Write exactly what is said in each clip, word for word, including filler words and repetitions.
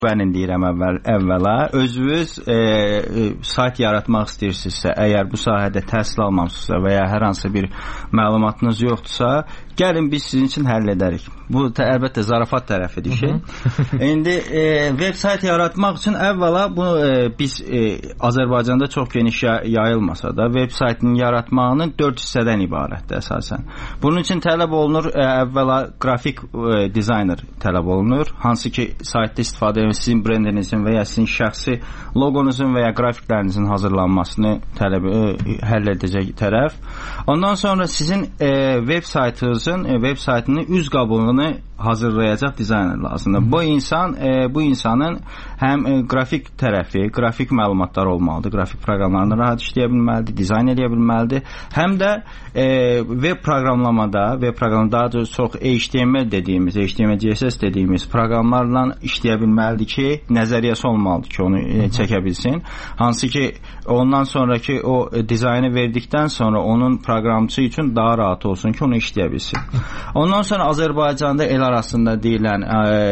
Bənin deyirəm əvvəl, əvvəla, özünüz e, e, sayt yaratmaq istəyirsinizsə, əgər bu sahədə təhsil almamısınızsa və ya hər hansı bir məlumatınız yoxdursa, gəlin biz sizin üçün həll edərik. Bu tə, əlbəttə zarafat tərəfidir ki. İndi e, veb sayt yaratmaq üçün əvvəla bunu e, biz e, Azərbaycanda çox geniş yayılmasa da veb saytının yaratmağının dörd hissədən ibarətdir əsasən. Bunun üçün tələb olunur e, əvvəla qrafik e, dizayner tələb olunur. Hansı ki saytda istifadə edir sizin brendinizin və ya sizin şəxsi loqonuzun və ya qrafiklərinizin hazırlanmasını tələb e, həll edəcək tərəf. Ondan sonra sizin e, veb saytınızın e, veb saytının üz qabığını hazırlayacaq dizayner lazımdır. Bu insan e, bu insanın həm e, qrafik tərəfi, qrafik məlumatlar olmalıdır. Qrafik proqramlarını rahat işləyə bilməlidir, dizayn edə bilməlidir. Həm də e, veb proqramlamada, veb proqramda daha da çox H T M L dediyimiz, H T M L C S S dediyimiz proqramlarla işləyə bilməlidir ki, nəzəriyyəsi olmalıdır ki, onu e, çəkə bilsin. Hansı ki, ondan sonraki o e, dizaynı verdikdən sonra onun proqramçı üçün daha rahat olsun ki, onu işləyə bilsin. Ondan sonra Azərbaycanda el arasında deyilən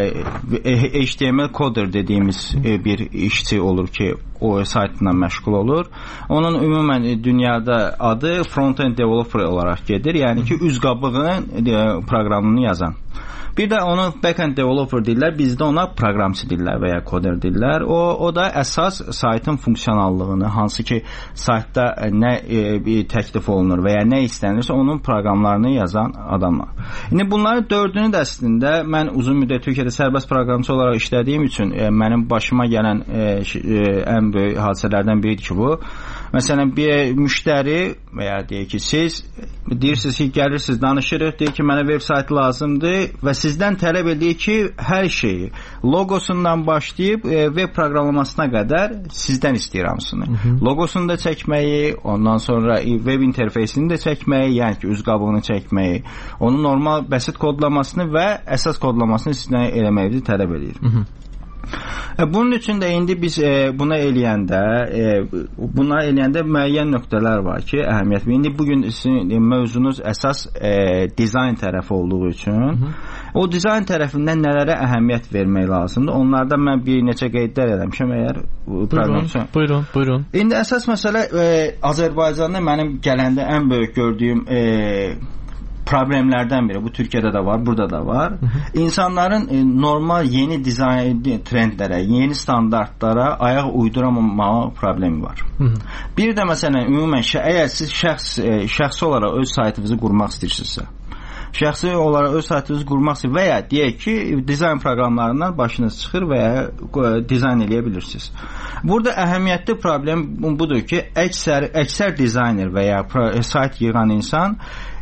e, H T M L coder dediyimiz e, bir işçi olur ki, o saytla məşğul olur. Onun ümumən dünyada adı front-end developer olaraq gedir. Yəni ki, üz qabığının e, proqramını yazan. Bir də onu backend developer deyirlər, bizdə ona proqramçı deyirlər və ya koder deyirlər. O, o da əsas saytın funksionallığını, hansı ki saytda nə e, təklif olunur və ya nə istənilirsə onun proqramlarını yazan adamlar. İndi bunların dördünü də əslində mən uzun müddət Türkiyədə sərbəst proqramçı olaraq işlədiyim üçün e, mənim başıma gələn e, e, ən böyük hadisələrdən biridir ki bu. Məsələn, bir müştəri və ya deyək ki, siz deyirsiniz ki, gəlirsiniz, danışırıq, deyir ki, mənə web saytı lazımdır və sizdən tələb edir ki, hər şeyi logosundan başlayıb e, web proqramlamasına qədər sizdən istəyir hamısını. Logosunu da çəkməyi, ondan sonra web interfeysini də çəkməyi, yəni ki, üz qabığını çəkməyi, onun normal bəsit kodlamasını və əsas kodlamasını sizdən eləməyi tələb edir. Hı -hı. Bunun üçün də indi biz e, buna eləyəndə e, buna eləyəndə müəyyən nöqtələr var ki, əhəmiyyət. İndi bugün sizin mövzunuz əsas e, dizayn tərəfi olduğu üçün Hı -hı. o dizayn tərəfindən nələrə əhəmiyyət vermək lazımdır? Onlardan mən bir neçə qeydlər eləmişəm əgər buyurun, buyurun, buyurun. İndi əsas məsələ e, Azərbaycanda mənim gələndə ən böyük gördüyüm e, problemlərdən biri. Bu Türkiyədə də var, burada da var. Hı -hı. İnsanların e, normal yeni dizayn trendlərə, yeni standartlara ayaq uyduramamağı problemi var. Hı -hı. Bir də məsələn, ümumən əgər siz şəxs e, şəxsi olaraq öz saytınızı qurmaq istəyirsinizsə, şəxsi olaraq öz saytınızı qurmaq istəyir və ya deyək ki, dizayn proqramlarından başınız çıxır və ya e, dizayn edə bilirsiniz. Burada əhəmiyyətli problem budur ki, əksər əksər dizayner və ya pro, sayt yığan insan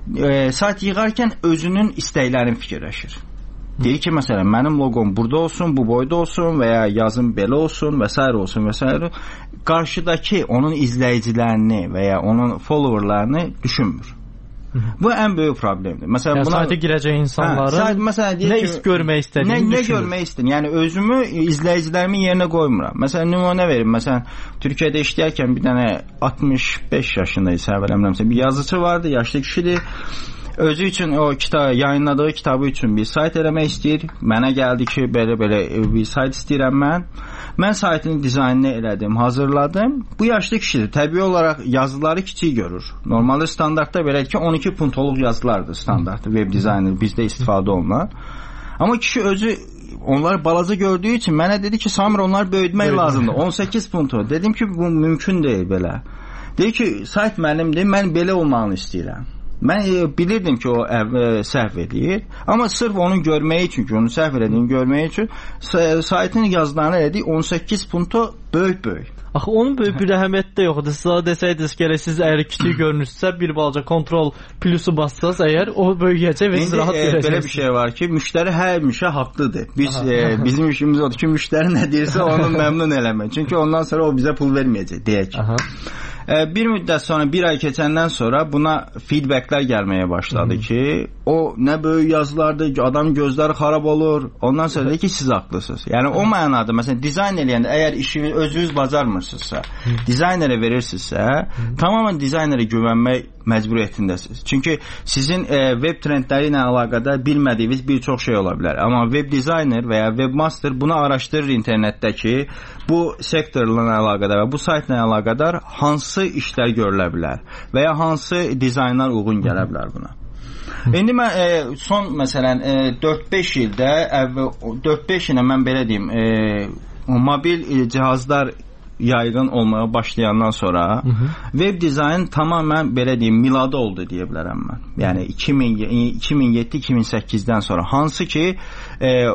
E, sayt yığarkən özünün istəklərini fikirləşir. Deyir ki, məsələn, mənim loqom burada olsun, bu boyda olsun və ya yazım belə olsun və s. olsun və s. Qarşıdakı onun izləyicilərini və ya onun followerlarını düşünmür. Bu ən böyük problemdir. Məsələn, yəni, buna sayta girəcək insanların hə, sayt, məsələn, nə ki, görmək istədiyini nə, nə görmək istəyir. Yəni özümü izləyicilərimin yerinə qoymuram. Məsələn, nümunə verim. Məsələn, Türkiyədə işləyərkən bir dənə altmış beş yaşındaydı, səvələmirəmsə, bir yazıcı vardı, yaşlı kişidir. Özü üçün o kitab yayınladığı kitabı üçün bir sayt eləmək istəyir. Mənə gəldi ki, belə-belə bir sayt istəyirəm mən. Mən saytın dizaynını elədim, hazırladım. Bu yaşlı kişidir. Təbii olaraq yazıları kiçik görür. Normalde standartda belə ki, on iki puntoluq yazılardır standartda web dizayner bizdə istifadə olunan. Amma kişi özü onlar balaca gördüyü için mənə dedi ki, Samir onlar böyütmək lazımdır. on səkkiz puntu. Dedim ki, bu mümkün deyil belə. Dedi ki, sayt mənimdir, mən belə olmağını istəyirəm. Mən e, bilirdim ki, o e, səhv edir. Amma sırf onun görməyi üçün ki, onu səhv edədiyini görməyi üçün saytın yazılarını elədik on səkkiz punto böyük-böyük. Axı onun böyük bir əhəmiyyəti də yoxdur. Siz desəydiniz ki, siz əgər kiçik görünürsə, bir balaca kontrol plusu bassaz, əgər o böyüyəcək və siz rahat e, görəcəksiniz. Belə bir şey var ki, müştəri həmişə haqlıdır. Biz e, bizim işimiz odur ki, müştəri nə deyirsə onu məmnun eləmək. Çünki ondan sonra o bizə pul verməyəcək, deyək. Aha. Bir müddət sonra, bir ay keçəndən sonra buna feedbacklər gəlməyə başladı Hı -hı. ki, o nə böyük yazılardır, adam gözləri xarab olur. Ondan sonra da ki siz haqlısınız. Yəni o mənada məsələn dizayn eləyəndə əgər işi özünüz bacarmırsınızsa, dizaynerə verirsinizsə, tamamilə dizaynerə güvənmək məcburiyyətindəsiniz. Çünki sizin e, web trendləri ilə əlaqədar bilmədiyiniz bir çox şey ola bilər. Amma web dizayner və ya webmaster bunu araşdırır internetdəki bu sektorla əlaqədar və bu saytla əlaqədar hansı işlər görülə bilər və ya hansı dizaynlar uyğun gələ bilər buna. İndi mən e, son məsələn e, dörd-beş ildə əvvəl dörd-beş ilə mən belə deyim, e, mobil e, cihazlar yaygın olmaya başlayandan sonra hı hı. web dizayn tamamən belə deyim miladı oldu deyə bilərəm mən. Yəni iki min yeddi iki min səkkizdən sonra hansı ki e, e,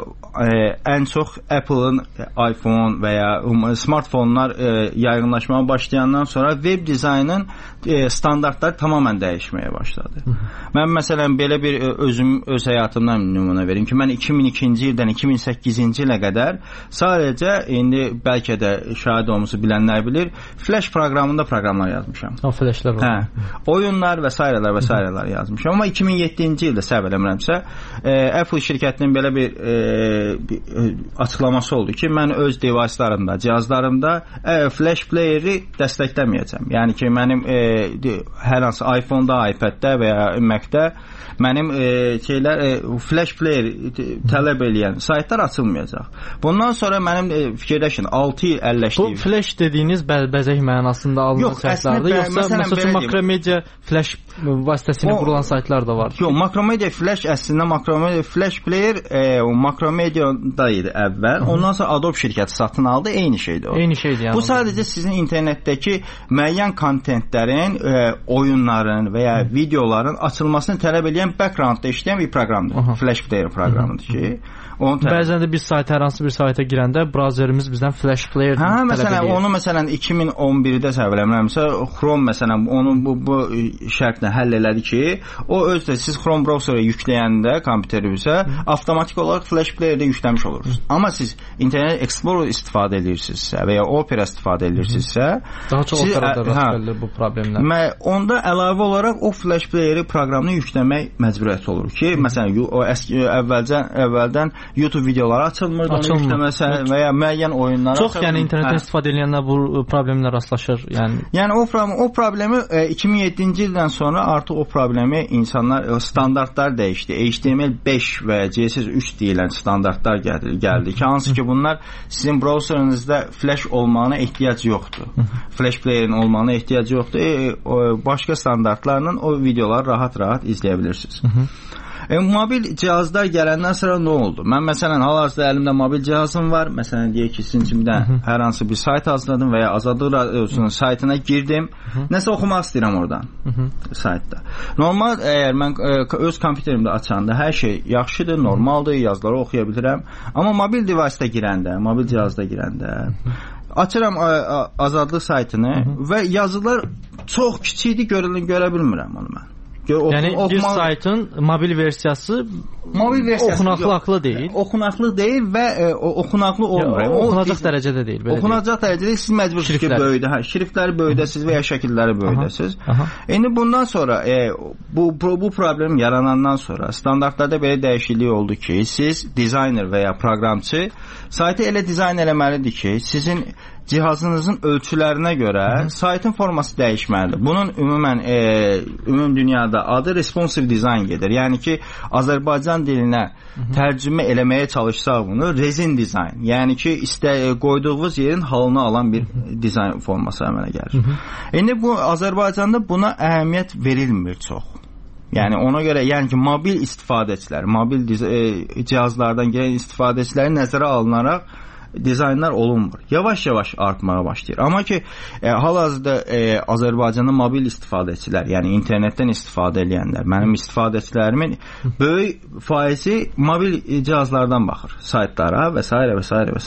ən çox Apple'ın iPhone və ya smartfonlar e, yaygınlaşmaya başlayandan sonra web dizaynın e, standartları tamamən dəyişməyə başladı. Hı hı. Mən məsələn belə bir özüm öz həyatımdan nümunə verim ki, mən iki min ikinci ildən iki min səkkizinci ilə qədər sadəcə indi bəlkə də şahid olmuş bilənlər bilir, Flash proqramında proqramlar yazmışam. O Flashlar var. Hə. Oyunlar və sairələr və sairələr yazmışam. Amma iki min yeddinci ildə səhv eləmirəmsə, e, Apple şirkətinin belə bir, e, bir açıqlaması oldu ki, mən öz device'larımda, cihazlarımda e, Flash player'i dəstəkləməyəcəm. Yəni ki, mənim e, hər hansı iPhone-da, iPad-də və ya Mac-də mənim e, şeylər e, Flash player tələb eləyən saytlar açılmayacaq. Bundan sonra mənim e, fikirləşin altı il əlləşdiyim. Bu Flash dediyiniz bəz bəzək mənasında alınan saytlardır, yoxsa məsələn Makromedia Flash vasitəsilə qurulan saytlar da var? Yox, Makromedia Flash əslində Makromedia Flash player e, Makromedia'da idi əvvəl. Hı -hı. Ondan sonra Adobe şirkəti satın aldı, eyni şeydir o. Eyni şeydir yəni. Bu sadəcə sizin internetdəki müəyyən kontentlərin, e, oyunların və ya videoların açılmasını tələb edən backgroundda işləyən bir proqramdır. Aha. Flash player proqramıdır ki, bəzən də biz sayt hər hansı bir sayta girəndə browserimiz bizdən Flash player hə, tələb məsələn, edir. Onu məsələn iki min on birdə səhv eləmirəmsə, Chrome məsələn onu bu, bu şərtlə həll elədi ki, o öz də siz Chrome browserə yükləyəndə kompüterinizə avtomatik olaraq Flash playerdə yükləmiş olursunuz. Hı. Amma siz Internet Explorer istifadə edirsinizsə və ya Opera istifadə edirsinizsə, daha çox Opera'da rast gəlir bu problemlər. Mə, onda əlavə olaraq o Flash playeri proqramını yükləmək məcburiyyəti olur ki, Hı. məsələn o əski əvvəldən əvvəldən YouTube videoları açılmırdı, onu yükləməsə və ya müəyyən oyunlara çox yəni internetdən istifadə edənlər bu problemlə rastlaşır. Yəni yəni o problem o problemi e, iki min yeddinci ildən sonra artıq o problemi insanlar e, standartlar dəyişdi. H T M L beş və C S S üç deyilən standartlar gəldi, gəldi ki, hansı ki bunlar sizin browserinizdə Flash olmağına ehtiyac yoxdur. Flash player'in olmağına ehtiyac yoxdur. E, o, başqa standartlarla o videoları rahat-rahat izləyə bilirsiniz. E, mobil cihazlar gələndən sonra nə oldu? Mən məsələn hal-hazırda əlimdə mobil cihazım var. Məsələn deyək ki, sizin üçün bir hər hansı bir sayt hazırladım və ya Azadlıq Radiosunun saytına girdim. Hı -hı. Nəsə oxumaq istəyirəm oradan. Hı -hı. Saytda. Normal əgər mən e, öz kompüterimdə açanda hər şey yaxşıdır, normaldır, yazıları oxuya bilirəm. Amma mobil device-da girəndə, mobil cihazda girəndə Hı -hı. açıram a, a, Azadlıq saytını Hı -hı. və yazılar çox kiçikdir, görülür, görə bilmirəm onu mən. Yəni oxuma... bir saytın mobil versiyası mobil versiyası oxunaqlı deyil. Oxunaqlı deyil və e, oxunaqlı olmur. O, oxunacaq o, dərəcədə deyil. Oxunacaq deyil. dərəcədə siz məcbursunuz ki, böyüdə, hə, şriftləri böyüdəsiz və ya şəkilləri böyüdəsiz. İndi bundan sonra e, bu bu problem yaranandan sonra standartlarda belə dəyişiklik oldu ki, siz dizayner və ya proqramçı saytı elə dizayn eləməlidir ki, sizin cihazınızın ölçülərinə görə Hı -hı. saytın forması dəyişməlidir. Bunun ümumən e, ümum dünyada adı responsive design gedir. Yəni ki, Azərbaycan dilinə Hı -hı. tərcümə eləməyə çalışsaq bunu resin dizayn. Yəni ki, istə qoyduğunuz yerin halını alan bir Hı -hı. dizayn forması əmələ gəlir. Hı -hı. İndi bu Azərbaycanda buna əhəmiyyət verilmir çox. Yəni ona görə yəni ki, mobil istifadəçilər, mobil e, cihazlardan gələn istifadəçiləri nəzərə alınaraq dizaynlar olunmur. Yavaş-yavaş artmağa başlayır. Amma ki, e, hal-hazırda e, Azərbaycanda mobil istifadəçilər, yəni internetdən istifadə edənlər, mənim istifadəçilərimin böyük faizi mobil cihazlardan baxır, saytlara və s. və s. və s.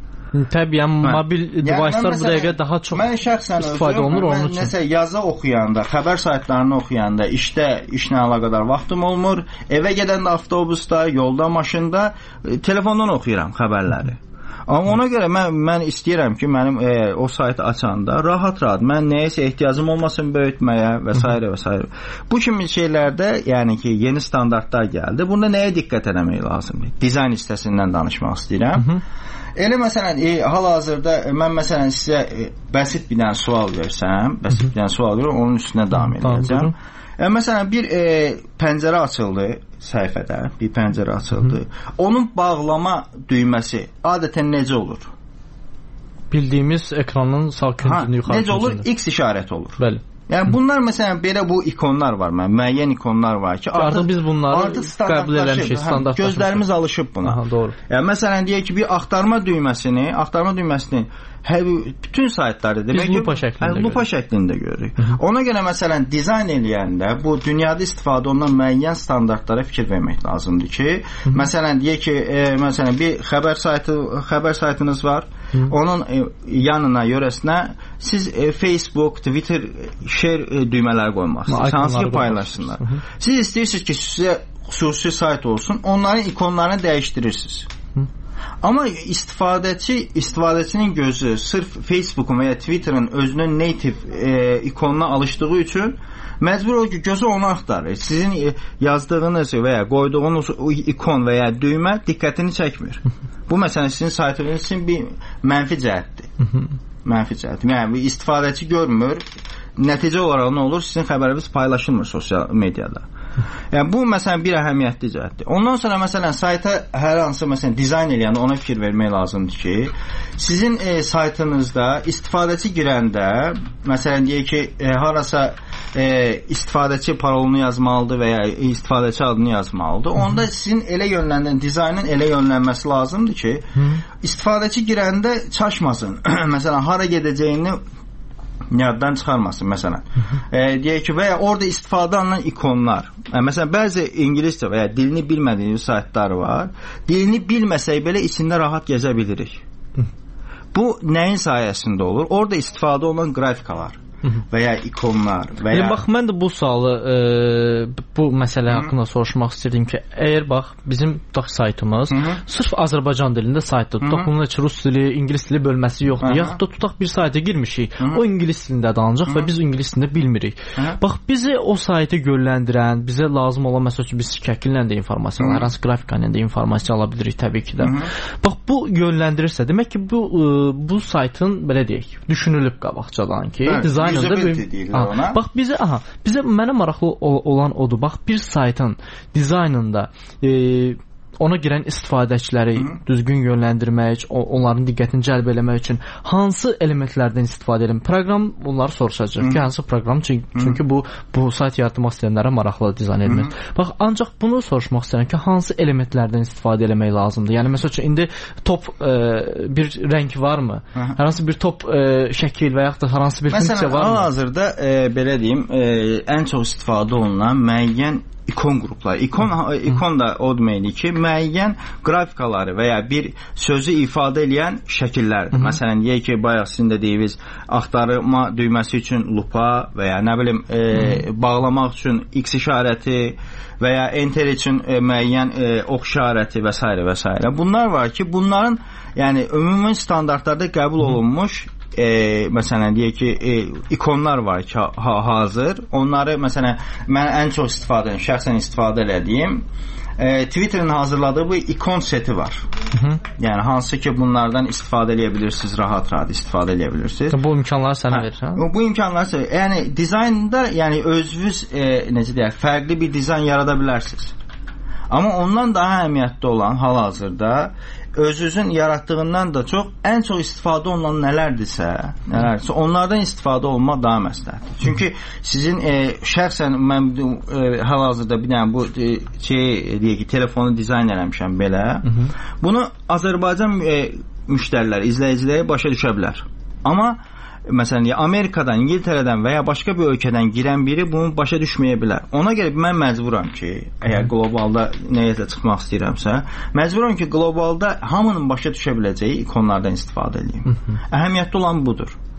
Təbii, mobil device'lar bu dəqiqə daha çox istifadə olunur onun üçün. Nəsə yazı oxuyanda, xəbər saytlarını oxuyanda, işdə işlə əlaqədar vaxtım olmur. Evə gedəndə avtobusda, yolda, maşında, telefondan oxuyuram xəbərləri. Amma ona görə mən mən istəyirəm ki, mənim e, o saytı açanda rahat-rahat mən nəyəsə ehtiyacım olmasın böyütməyə və s. və s. Bu kimi şeylərdə, yəni ki, yeni standartlar gəldi. Bunda nəyə diqqət etmək lazımdır? Dizayn hissəsindən danışmaq istəyirəm. Hı -hı. Elə məsələn, e, hal-hazırda mən məsələn sizə e, bəsit bir dənə sual versəm, bəsit bir dənə sual versəm, onun üstünə davam edəcəm. E, məsələn, bir e, pəncərə açıldı səhifədə, bir pəncərə açıldı. Hı -hı. Onun bağlama düyməsi adətən necə olur? Bildiyimiz ekranın sağ küncünü yuxarı. Necə olur? X işarəti olur. Bəli. Yəni bunlar məsələn belə bu ikonlar var, mən müəyyən ikonlar var ki, artıq, artıq biz bunları artıq qəbul eləmişik, standartlaşmışıq. Gözlərimiz alışıb buna. Aha, doğru. Yəni məsələn deyək ki, bir axtarma düyməsini, axtarma düyməsini hə, bütün saytlarda demək ki, lupa şəklində, hə, lupa şəklində görürük. Hı -hı. Ona görə məsələn dizayn eləyəndə bu dünyada istifadə olunan müəyyən standartlara fikir vermək lazımdır ki, Hı -hı. məsələn deyək ki, e, məsələn bir xəbər saytı, xəbər saytınız var. Hı -hı. Onun e, yanına, yörəsinə siz e, Facebook, Twitter, share e, düymələri qoymalısınız. Hansı ki paylaşsınlar. Hı -hı. Siz istəyirsiniz ki, sizə xüsusi sayt olsun, onların ikonlarını dəyişdirirsiniz. Hı -hı. Amma istifadəçi, istifadəçinin gözü sırf Facebook'un və ya Twitter'ın özünün native e, ikonuna alışdığı üçün məcbur olur ki, gözü onu axtarır. Sizin e, yazdığınız və ya qoyduğunuz ikon və ya düymə diqqətini çəkmir. Bu məsələn sizin saytınız üçün bir mənfi cəhətdir. Mənfi cəhət. Yəni istifadəçi görmür. Nəticə olaraq nə olur? Sizin xəbəriniz paylaşılmır sosial mediada. Yəni bu məsələn bir əhəmiyyətli cəhətdir. Ondan sonra məsələn sayta hər hansı məsələn dizayn eləyəndə ona fikir vermək lazımdır ki, sizin e, saytınızda istifadəçi girəndə məsələn deyək ki, e, harasa e, istifadəçi parolunu yazmalıdır və ya istifadəçi adını yazmalıdır. Onda Hı -hı. sizin elə yönləndirən dizaynın elə yönlənməsi lazımdır ki, Hı -hı. istifadəçi girəndə çaşmasın. Məsələn hara gedəcəyini yaddan çıxarmasın məsələn. E, deyək ki, və ya orada istifadə olunan ikonlar. E, məsələn, bəzi ingiliscə və ya dilini bilmədiyiniz saytlar var. Dilini bilməsək belə içində rahat gəzə bilirik. Bu nəyin sayəsində olur? Orada istifadə olunan qrafikalar və ya ikonlar və ya... Bax, mən də bu sualı, e, bu məsələ haqqında soruşmaq istəyirdim ki, əgər bax, bizim tutaq saytımız Hı -hı. sırf Azərbaycan dilində saytdır. Tutaq bunun heç rus dili, ingilis dili bölməsi yoxdur. Hı -hı. Yaxud da tutaq bir sayta girmişik, Hı -hı. o ingilis dilində danacaq və biz ingilis dilində bilmirik. Hı -hı. Bax, bizi o saytı gölləndirən, bizə lazım olan, məsəl üçün biz şəkillə də informasiya, hər hansı qrafika ilə də informasiya ala bilirik təbii ki də. Hı -hı. Bax, bu yönləndirirsə, demək ki, bu, bu saytın, belə deyək, düşünülüb qabaqcadan ki, Bəli. dizayn Aha, bax bizə aha, bizə mənə maraqlı olan odur. Bax bir saytın dizaynında e, ona girən istifadəçiləri Hı. düzgün yönləndirmək, onların diqqətini cəlb eləmək üçün hansı elementlərdən istifadə edelim? Proqram bunları soruşacaq ki, hansı proqram? Çünki, çünki bu bu sayt yaratmaq istəyənlərə maraqlı dizayn edilmir. Bax, ancaq bunu soruşmaq istəyirəm ki, hansı elementlərdən istifadə eləmək lazımdır? Yəni məsəl üçün indi top e, bir rəng varmı? Hı. Hər hansı bir top e, şəkil və yaxud da hər hansı bir Məsələn, funksiya varmı? Məsələn, hal-hazırda e, belə deyim, e, ən çox istifadə olunan müəyyən ikon qrupları. İkon, ikon da o deməkdir ki, müəyyən qrafikaları və ya bir sözü ifadə edən şəkillərdir. Hı -hı. Məsələn, deyək ki, bayaq sizin də deyiniz, axtarma düyməsi üçün lupa və ya nə bilim, e, bağlamaq üçün X işarəti və ya enter üçün e, müəyyən e, ox işarəti və s. və s. Bunlar var ki, bunların yəni ümumi standartlarda qəbul olunmuş E, məsələn deyək ki, e, ikonlar var ki, ha, hazır. Onları məsələn mən ən çox istifadə edirəm, şəxsən istifadə elədiyim e, Twitter'ın hazırladığı bu ikon seti var. Hı -hı. Yəni hansı ki bunlardan istifadə edə bilirsiniz, rahat-rahat istifadə edə bilirsiniz. Bu imkanları sənə verir, hə? Bu imkanları sənə. Yəni dizaynda yəni özünüz e, necə deyək, fərqli bir dizayn yarada bilərsiniz. Amma ondan daha əhəmiyyətli olan hal-hazırda özünüzün yaratdığından da çox ən çox istifadə olunan nələrdirsə, nələrdirsə onlardan istifadə olmaq daha məsləhətdir. Çünki sizin e, şəxsən mən e, hal-hazırda bir dənə bu e, şey deyək ki, telefonu dizayn eləmişəm belə. Hı -hı. Bunu Azərbaycan e, müştərilər, izləyiciləri başa düşə bilər. Amma məsələn, Amerikadan, İngiltərədən və ya başqa bir ölkədən girən biri bunu başa düşməyə bilər. Ona görə mən məcburam ki, əgər qlobalda nəyəsə çıxmaq istəyirəmsə, məcburam ki, qlobalda hamının başa düşə biləcəyi ikonlardan istifadə edeyim. Əhəmiyyətli olan budur.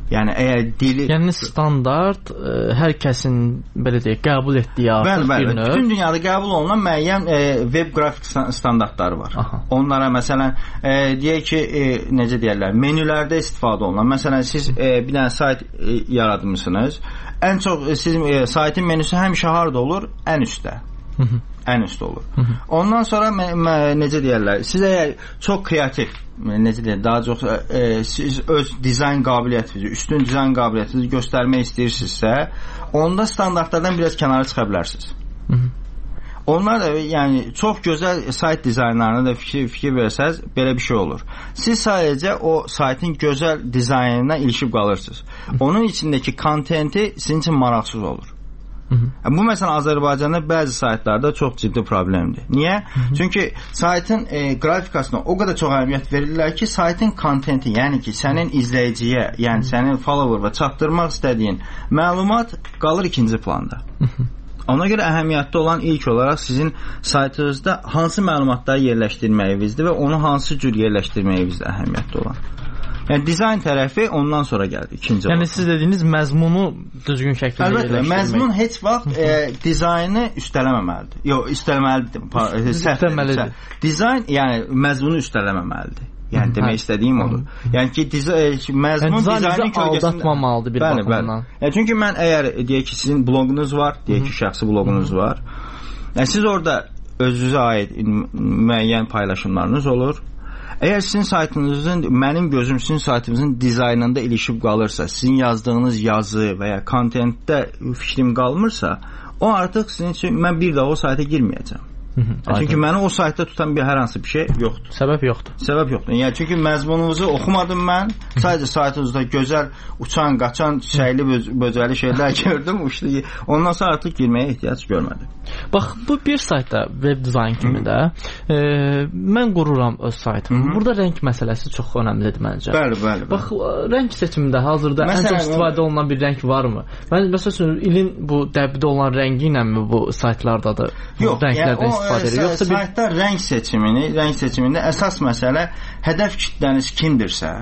Yəni əgər dili yəni standart ə, hər kəsin belə deyək qəbul etdiyi artıq bəli, bəli. bir növ. Bütün dünyada qəbul olunan müəyyən e, web qrafik standartları var. Aha. Onlara məsələn e, deyək ki, e, necə deyirlər, menülərdə istifadə olunan. Məsələn siz e, bir dənə sayt e, yaratmısınız. Ən çox e, sizin e, saytın menüsü həmişə harda olur? Ən üstdə. Hı -hı. Ən üstdə olur. Hı -hı. Ondan sonra mə, mə, necə deyirlər? Siz əgər çox kreativ, necə deyirlər, daha çox e, siz öz dizayn qabiliyyətinizi, üstün dizayn qabiliyyətinizi göstərmək istəyirsinizsə, onda standartlardan biraz kənara çıxa bilərsiniz. Hı -hı. Onlar da yəni çox gözəl sayt dizaynlarına da fikir, fikir versəz, belə bir şey olur. Siz sadəcə o saytın gözəl dizaynına ilişib qalırsınız. Onun içindəki kontenti sizin üçün maraqsız olur. Hı -hı. Bu məsələn Azərbaycanda bəzi saytlarda çox ciddi problemdir. Niyə? Hı -hı. Çünki saytın e, qrafikasına o qədər çox əhəmiyyət verirlər ki, saytın kontenti, yəni ki, sənin izləyiciyə, yəni sənin follower'a çatdırmaq istədiyin məlumat qalır ikinci planda. Hı -hı. Ona görə əhəmiyyətli olan ilk olaraq sizin saytınızda hansı məlumatları yerləşdirməyinizdir və onu hansı cür yerləşdirməyinizdir əhəmiyyətli olan. Yəni dizayn tərəfi ondan sonra gəldi, ikinci. Yəni siz dediyiniz məzmunu düzgün şəkildə yerləşdirmək. Əlbəttə, məzmun heç vaxt e, dizaynı üstələməməlidir. Yox, üstələməlidir. Üstələməlidir. Dizayn, yəni məzmunu üstələməməlidir. Yəni demək istədiyim odur. Yəni ki, dizayn, məzmun yəni, dizaynın kölgəsində aldatmamalıdır bir bəli, baxımdan. Bəli. Yəni çünki mən əgər deyək ki, sizin bloqunuz var, deyək ki, şəxsi bloqunuz var. Yəni siz orada özünüzə aid müəyyən paylaşımlarınız olur. Əgər sizin saytınızın, mənim gözüm sizin saytınızın dizaynında ilişib qalırsa, sizin yazdığınız yazı və ya kontentdə fikrim qalmırsa, o artıq sizin üçün mən bir daha o sayta girməyəcəm. Hı -hı, çünki məni o saytda tutan bir hər hansı bir şey yoxdur. Səbəb yoxdur. Səbəb yoxdur. Yəni çünki məzmununuzu oxumadım mən. Sadəcə saytınızda gözəl uçan, qaçan, çiçəkli, böcəli şeylər gördüm. Uçdu. Ondan sonra artıq girməyə ehtiyac görmədim. Bax, bu bir saytda web dizayn kimi də e, mən qururam öz saytımı. Hı -hı. Burada rəng məsələsi çox önəmlidir məncə. Bəli, bəli. Bax, rəng seçimində hazırda məsələn, ən çox istifadə olunan bir rəng varmı? Mən məsələn ilin bu dəbdə olan rəngi ilənmi bu saytlardadır? Yox, rənglərdən yəni, istifadə edir. Yoxsa bir saytda rəng seçimini, rəng seçimində əsas məsələ hədəf kitləniz kimdirsə.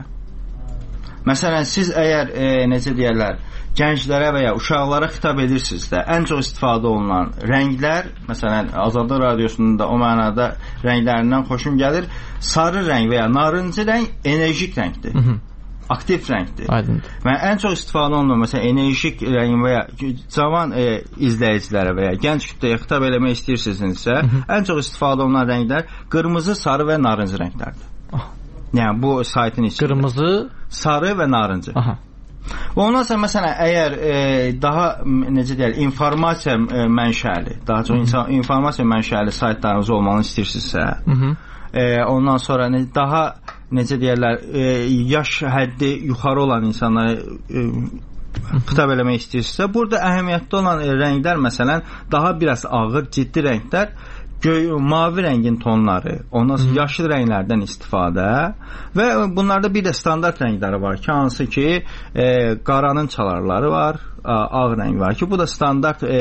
Məsələn, siz əgər e, necə deyirlər, gənclərə və ya uşaqlara xitab edirsinizsə, ən çox istifadə olunan rənglər, məsələn, Azadlıq Radiosunun da o mənada rənglərindən xoşum gəlir. Sarı rəng və ya narıncı rəng enerjik rəngdir. Hı -hı. Aktiv rəngdir. Aydındır. Və ən çox istifadə olunan məsələn enerjik rəng və ya cavan e, izləyicilərə və ya gənc kütləyə xitab eləmək istəyirsinizsə, Hı -hı. ən çox istifadə olunan rənglər qırmızı, sarı və narıncı rənglərdir. Ah. Yəni bu saytın içində. Qırmızı, sarı və narıncı. Aha. Və ondan sonra məsələn əgər e, daha necə deyirlər, informasiya e, mənşəli, daha çox insan, informasiya mənşəli saytlarınız olmalı istəyirsinizsə, Hı -hı. E, ondan sonra ne, daha necə deyirlər, e, yaş həddi yuxarı olan insanlara e, xitab eləmək istəyirsinizsə, burada əhəmiyyətli olan e, rənglər məsələn daha biraz ağır, ciddi rənglər, göy, mavi rəngin tonları, ondan sonra yaşıl rənglərdən istifadə və bunlarda bir də standart rəngləri var ki, hansı ki e, qaranın çalarları var, ağ rəng var ki, bu da standart e,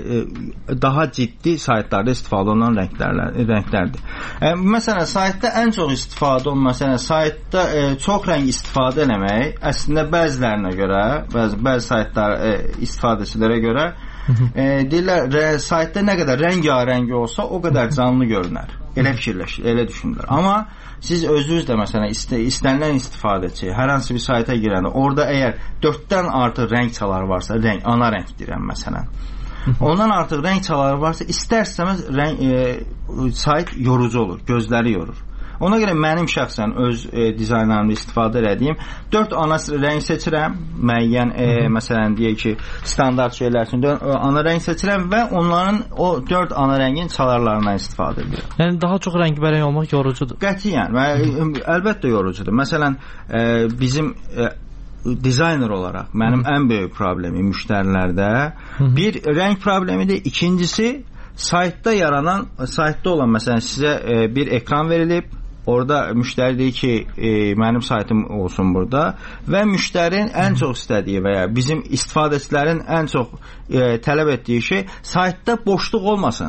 e, daha ciddi saytlarda istifadə olunan rənglərlər, rənglərdir. E, məsələn, saytda ən çox istifadə olunan, məsələn, saytda e, çox rəng istifadə eləmək əslində bəzilərinə görə, bəzi, bəzi saytlar e, istifadəçilərə görə e, deyirlər, saytda nə qədər rəngarəng olsa o qədər canlı görünər. Elə fikirləşir, elə düşünürlər. Amma siz özünüz də məsələn ist istənilən istifadəçi hər hansı bir sayta girəndə orada əgər dörddən artıq rəng çaları varsa, rəng, ana rəng deyirəm məsələn. Ondan artıq rəng çaları varsa, istər-istəməz rəng e, sayt yorucu olur, gözləri yorur. Ona görə mənim şəxsən öz e, dizaynlarımda istifadə etdiyim dörd ana rəng seçirəm. Müəyyən e, məsələn deyək ki, standart şeylər üçün ana rəng seçirəm və onların o dörd ana rəngin çalarlarından istifadə edirəm. Yəni daha çox rəngbərəng olmaq yorucudur. Qətiyyən, və əlbəttə yorucudur. Məsələn, e, bizim e, dizayner olaraq mənim Hı. ən böyük problemim müştərilərdə Hı. bir rəng problemidir. İkincisi, saytda yaranan, saytda olan məsələn sizə e, bir ekran verilib. Orada müştəri deyir ki, e, mənim saytım olsun burada və müştərinin ən çox istədiyi və ya bizim istifadəçilərin ən çox e, tələb etdiyi şey saytda boşluq olmasın.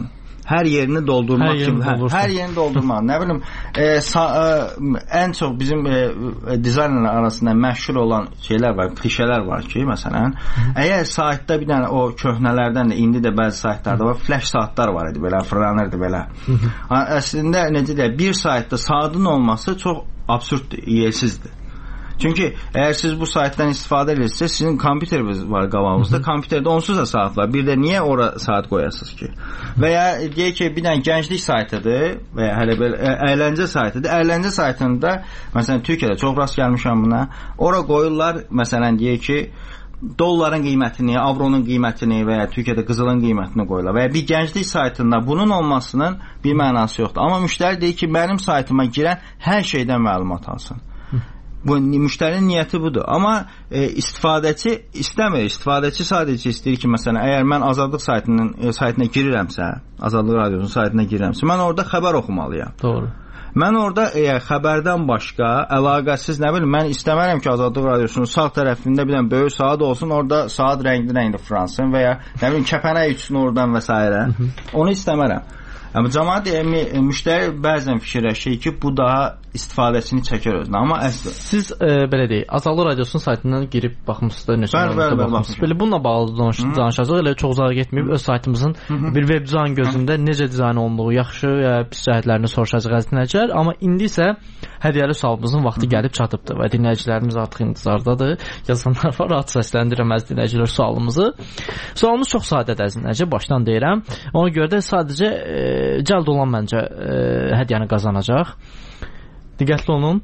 hər yerini doldurmaq hər kimi, yerini hər, hər yerini doldurmaq. Nə bilim, e, sa, e, ən çox bizim e, dizaynerlər arasında məşhur olan şeylər var, klişələr var ki, məsələn, əgər saytda bir dənə o köhnələrdən də indi də bəzi saytlarda var, flash saatlar var idi, belə fırlanırdı belə. Əslində necə deyək, bir saytda saatın olması çox absurddur, yelsizdir. Çünki əgər siz bu saytdan istifadə edirsiniz, sizin kompüteriniz var qabağınızda, kompüterdə onsuz da saat var. Bir də niyə ora saat qoyasınız ki? Və ya deyək ki, bir dənə gənclik saytıdır və ya hələ belə əyləncə saytıdır. Əyləncə saytında, məsələn, Türkiyədə çox rast gəlmişəm buna. Ora qoyurlar, məsələn, deyək ki, dolların qiymətini, avronun qiymətini və ya Türkiyədə qızılın qiymətini qoyurlar. Və ya bir gənclik saytında bunun olmasının bir mənası yoxdur. Amma müştəri deyir ki, mənim saytıma girən hər şeydən məlumat alsın. Bu müştərinin niyyəti budur. Amma e, istifadəçi istəmir. İstifadəçi sadəcə istəyir ki, məsələn, əgər mən Azadlıq saytının e, saytına girirəmsə, Azadlıq radiosunun saytına girirəmsə, mən orada xəbər oxumalıyam. Doğru. Mən orada e, xəbərdən başqa əlaqəsiz, nə bilim, mən istəmərəm ki, Azadlıq radiosunun sağ tərəfində bir dənə böyük saat olsun, orada saat rəngli-rəngli fırlansın və ya nə bilim kəpənək uçsun oradan və s. Onu istəmərəm. Amma cəmaət e, müştəri bəzən fikirləşir ki, bu daha istifadəçini çəkər özünə. Amma əslində siz e, belə deyək, Azadlıq radiosunun saytından girib baxmısınız, neçə məlumatlara baxmısınız. Belə bununla bağlı danışacağıq. Elə çox uzağa getməyib, öz saytımızın Hı -hı. bir web dizayn gözündə necə dizayn olunduğu, yaxşı ya pis cəhətlərini soruşacağıq əziz dinləyicilər. Amma indi isə hədiyyəli sualımızın vaxtı gəlib çatıbdır və dinləyicilərimiz artıq intizardadır. Yazanlar var, rahat səsləndirəm əziz dinləyicilər sualımızı. Sualımız çox sadədir əziz dinləyicilər, başdan deyirəm. Ona görə də sadəcə e, cəld olan məncə e, hədiyyəni qazanacaq. Diqqətli olun.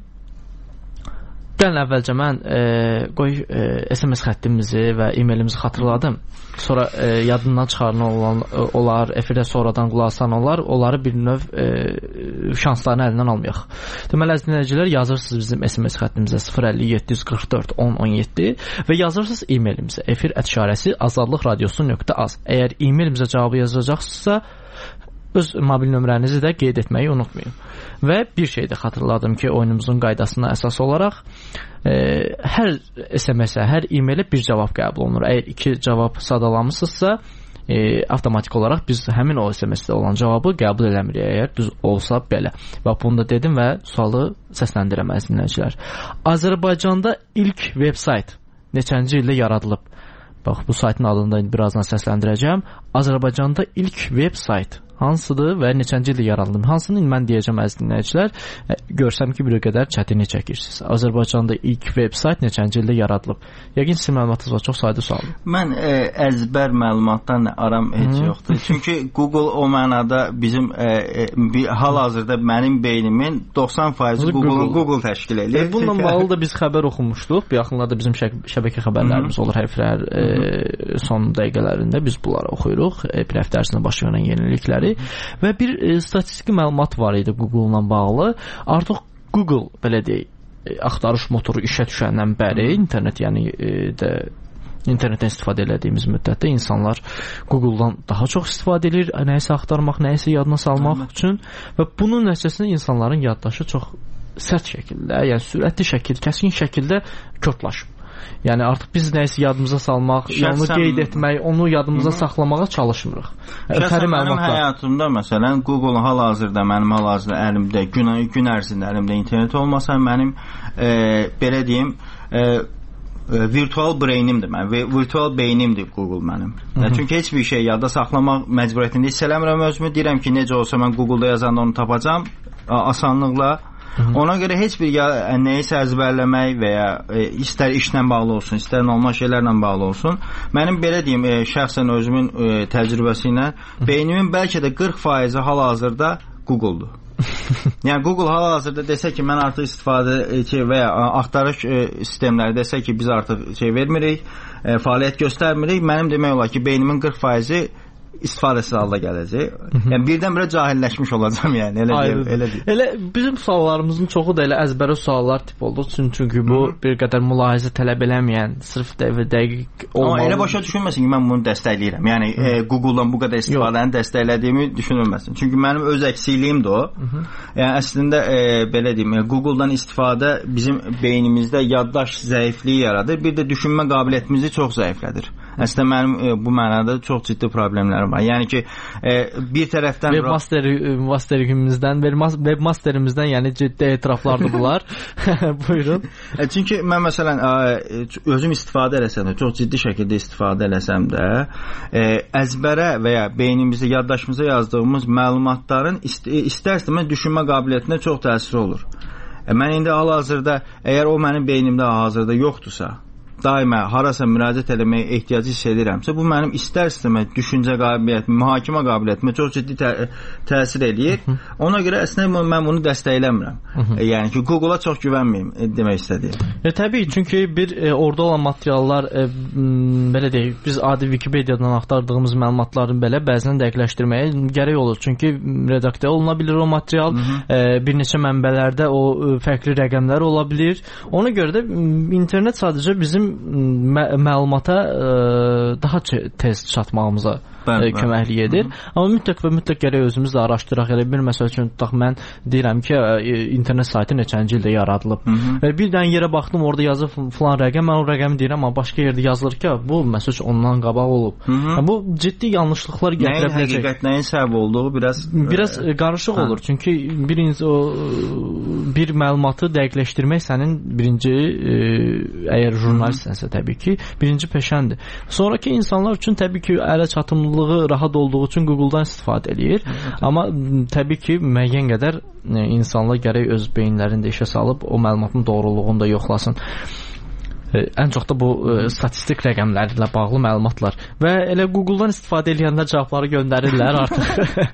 Gəlin əvvəlcə mən e, qoy e, S M S xəttimizi və e-mailimizi xatırladım. Sonra e, yadından çıxarılan olan, e, olar, efirdə sonradan qulaq asan olar, onları bir növ e, şanslarını əlindən almayaq. Deməli, əziz dinləyicilər, yazırsınız bizim S M S xəttimizə sıfır əlli yeddi yüz qırx dörd on on yeddi və yazırsınız e-mailimizə efir ət işarəsi azadlıq radiosu nöqtə az. Əgər e-mailimizə cavabı yazacaqsınızsa, öz mobil nömrənizi də qeyd etməyi unutmayın. Və bir şey də xatırladım ki, oyunumuzun qaydasına əsas olaraq e, hər S M S-ə, hər e-mailə bir cavab qəbul olunur. Əgər iki cavab sadalamısınızsa, e, avtomatik olaraq biz həmin o S M S-də olan cavabı qəbul eləmirik, əgər düz olsa belə. Və bunu da dedim və sualı səsləndirəm əziz dinləyicilər. Azərbaycanda ilk veb sayt neçənci ildə yaradılıb? Bax, bu saytın adını da birazdan səsləndirəcəm. Azərbaycanda ilk veb sayt hansıdır və neçənci ildə yaradılıb? Hansını mən deyəcəm əziz dinləyicilər, görsəm ki, bir qədər çətinlik çəkirsiniz. Azərbaycanda ilk veb sayt neçənci ildə yaradılıb? Yəqin sizin məlumatınız var, çox sadə sualdır. Mən e, əzbər məlumatdan aram heç Hı. yoxdur. Çünki Google o mənada bizim e, e, hal-hazırda mənim beynimin doxsan faizi Google, Google, Google təşkil edir. E, bununla bağlı da biz xəbər oxumuşduq. Bu yaxınlarda bizim şəbəkə xəbərlərimiz Hı. olur hərflər e, son dəqiqələrində biz bunları oxuyuruq. E, bir həftə ərzində baş verən yenilikləri. Və bir e, statistik məlumat var idi Google-la bağlı. Artıq Google, belə deyək, e, axtarış motoru işə düşəndən bəri internet, yəni e, də internetdən istifadə etdiyimiz müddətdə insanlar Google-dan daha çox istifadə edir, nəyisə axtarmaq, nəyisə yadına salmaq Hı. üçün və bunun nəticəsində insanların yaddaşı çox sərt şəkildə, yəni sürətli şəkildə, kəskin şəkildə körtlaşıb. Yəni artıq biz nəyisə yadımıza salmaq, onu qeyd etmək, onu yadımıza Hı -hı. saxlamağa çalışmırıq. Şəxsən mənim həyatımda, məsələn, Google hal-hazırda mənim hal-hazırda əlimdə, gün, gün ərzində əlimdə internet olmasa, mənim e, belə deyim, e, e, virtual brainimdir mən, virtual beynimdir Google mənim. Hı -hı. Çünki heç bir şey yadda saxlamaq məcburiyyətində hiss eləmirəm özümü. Deyirəm ki, necə olsa mən Google-da yazanda onu tapacam asanlıqla. Hı-hı. Ona görə heç bir ya, nəyisə əzbərləmək və ya e, istər işlə bağlı olsun, istər normal şeylərlə bağlı olsun. Mənim belə deyim, e, şəxsən özümün e, təcrübəsi ilə beynimin bəlkə də qırx faizi hal-hazırda Google-dur. Yəni Google hal-hazırda desə ki, mən artıq istifadə ki, və ya axtarış e, sistemləri desə ki, biz artıq şey vermirik, e, fəaliyyət göstərmirik, mənim demək olar ki, beynimin qırx faizi istifadəsiz halda gələcək. Yəni birdən-birə cahilləşmiş olacağam, yəni elə deyim, elə deyim. Elə bizim suallarımızın çoxu da elə əzbərə suallar tip oldu. Çünki bu Hı -hı. bir qədər mülahizə tələb eləməyən, sırf dəqiq olmalı. Amma elə başa düşülməsin ki, mən bunu dəstəkləyirəm. Yəni e, Google-dan bu qədər istifadəni dəstəklədiyimi düşünülməsin. Çünki mənim öz əksikliyim də o. Hı -hı. Yəni əslində e, belə deyim, Google-dan istifadə bizim beynimizdə yaddaş zəifliyi yaradır. Bir də düşünmə qabiliyyətimizi çox zəiflədir. Əslində mənim e, bu mənada çox ciddi problemlərim var. Yəni ki, e, bir tərəfdən Webmaster masterimizdən, webmasterimizdən, yəni ciddi etiraflardır bunlar. Buyurun. E, çünki mən məsələn e, özüm istifadə eləsəm də, çox ciddi şəkildə istifadə eləsəm də, e, əzbərə və ya beynimizdə, yaddaşımıza yazdığımız məlumatların ist istər-istəməz düşünmə qabiliyyətinə çox təsiri olur. E, mən indi hal-hazırda, əgər o mənim beynimdə hazırda yoxdursa, daima harasa müraciət eləməyə ehtiyacı hiss edirəmsə, bu mənim istər-istəməz düşüncə qabiliyyətimə, mühakimə qabiliyyətimə çox ciddi tə təsir eləyir. Ona görə əslində mən bunu dəstəkləmirəm. E, yəni ki, Google-a çox güvənməyim e, demək istədiyim. E, təbii, çünki bir e, orada olan materiallar, e, belə deyək, biz adi Wikipediyadan axtardığımız məlumatların belə bəzən dəqiqləşdirməyə gərək olur. Çünki redaktə oluna bilir o material, e, bir neçə mənbələrdə o e, fərqli rəqəmlər ola bilir. Ona görə də internet sadəcə bizim mə məlumata ə, daha tez çatmağımıza ə, köməklik edir. Hı -hı. Amma mütləq və mütləq gərək özümüz də araşdıraq. Elə bir məsəl üçün tutaq, mən deyirəm ki, ə, internet saytı neçənci ildə yaradılıb. Hı -hı. Və bir dənə yerə baxdım, orada yazıb falan rəqəm, mən o rəqəmi deyirəm, amma başqa yerdə yazılır ki, bu məsəl üçün ondan qabaq olub. Hı -hı. Yəni, bu ciddi yanlışlıqlar gətirə biləcək. Nəyin həqiqət, nəyin səbəb olduğu biraz biraz ə, qarışıq hə. olur. Çünki birinci o bir məlumatı dəqiqləşdirmək sənin birinci ə, əgər jurnalistsənsə təbii ki, birinci peşəndir. Sonraki insanlar üçün təbii ki, ələ çatımlılığı rahat olduğu üçün Google-dan istifadə eləyir. Evet. Amma təbii ki, müəyyən qədər e, insanlar gərək öz beyinlərində işə salıb o məlumatın doğruluğunu da yoxlasın. E, ən çox da bu e, statistik rəqəmlərlə bağlı məlumatlar. Və elə Google-dan istifadə edənlər cavabları göndərirlər artıq.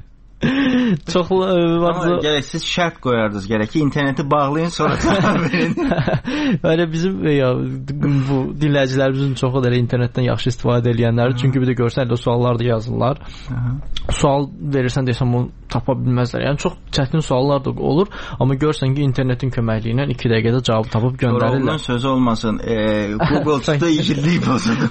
Çox Amma gərək siz şərt qoyardınız, gərək ki, interneti bağlayın, sonra cavab verin. Elə bizim ya, bu dinləyicilərimizin çoxu da internetdən yaxşı istifadə edənlərdir. Çünki bir də görsən də suallar da yazırlar. Aha. Sual verirsən desəm onu tapa bilməzlər. Yəni çox çətin suallar da olur, amma görsən ki, internetin köməkliyi ilə iki dəqiqədə cavab tapıb göndərirlər. Onun sözü olmasın. E, Google çıxdı igidlik pozuldu.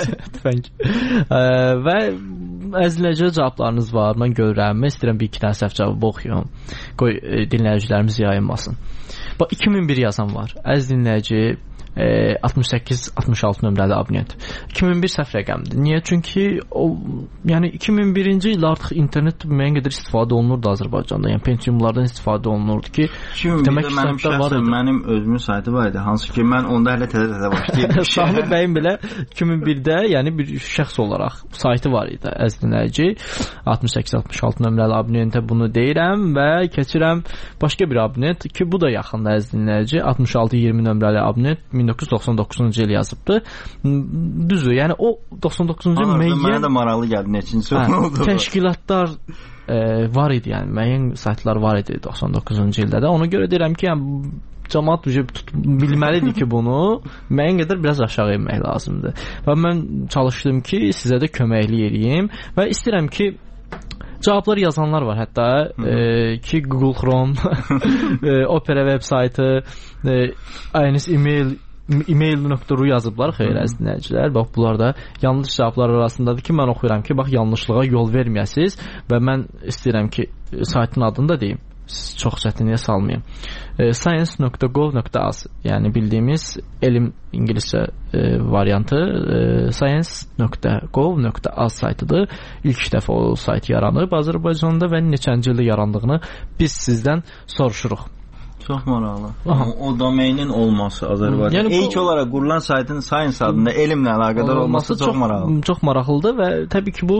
Və əzləcə cavablarınız var. Mən görürəm. Mən istəyirəm bir iki dənə səhv cavabı oxuyum. Qoy e, dinləyicilərimiz yayınmasın. Bax, iki min bir yazan var. Əziz dinləyici, e, altmış səkkiz altmış altı nömrəli abunent. iki min bir səhv rəqəmdir. Niyə? Çünki o, yəni iki min birinci il artıq internet müəyyən qədər istifadə olunurdu Azərbaycanda. Yəni Pentiumlardan istifadə olunurdu ki, demək ki, mənim şəxsən mənim özümün saytı var idi. Hansı ki, mən onda hələ təzə-təzə başlayırdım. Sahib bəyin belə iki min birdə, yəni bir şəxs olaraq saytı var idi, əziz dinləyici. altmış səkkiz altmış altı nömrəli abunentə bunu deyirəm və keçirəm başqa bir abunent ki, bu da yaxında, əziz dinləyici. altmış altı iyirmi nömrəli abunent min doqquz yüz doxsan doqquzuncu il yazıbdı. Düzdür, yəni o doxsan doqquzuncu il müəyyən... Mənə də maraqlı gəldi, neçinci oldu. Təşkilatlar e, var idi, yəni müəyyən saytlar var idi doxsan doqquzuncu ildə də. Ona görə deyirəm ki, yəni cəmaət bilməlidir ki, bunu müəyyən qədər biraz aşağı inmək lazımdır. Və mən çalışdım ki, sizə də köməklik edeyim və istəyirəm ki, cavablar yazanlar var hətta e, ki Google Chrome, e, Opera web saytı, e, aynis email email nöqtə ru yazıblar, xeyr əziz dinləyicilər. Bax, bunlar da yanlış cavablar arasındadır ki, mən oxuyuram ki, bax, yanlışlığa yol verməyəsiniz və mən istəyirəm ki, saytın adını da deyim. Çox çətinliyə salmayım. E, science nöqtə gov nöqtə az, yəni bildiyimiz elm ingiliscə e, variantı e, science nöqtə gov nöqtə az saytıdır. İlk dəfə o sayt yaranıb Azərbaycanda və neçənci ildə yarandığını biz sizdən soruşuruq. Çox maraqlı. O, o domeinin olması Azərbaycanda. Yəni, İlk bu, olaraq qurulan saytın science adında elmlə əlaqədar olması, olması çox, çox maraqlı. Çox maraqlıdır və təbii ki, bu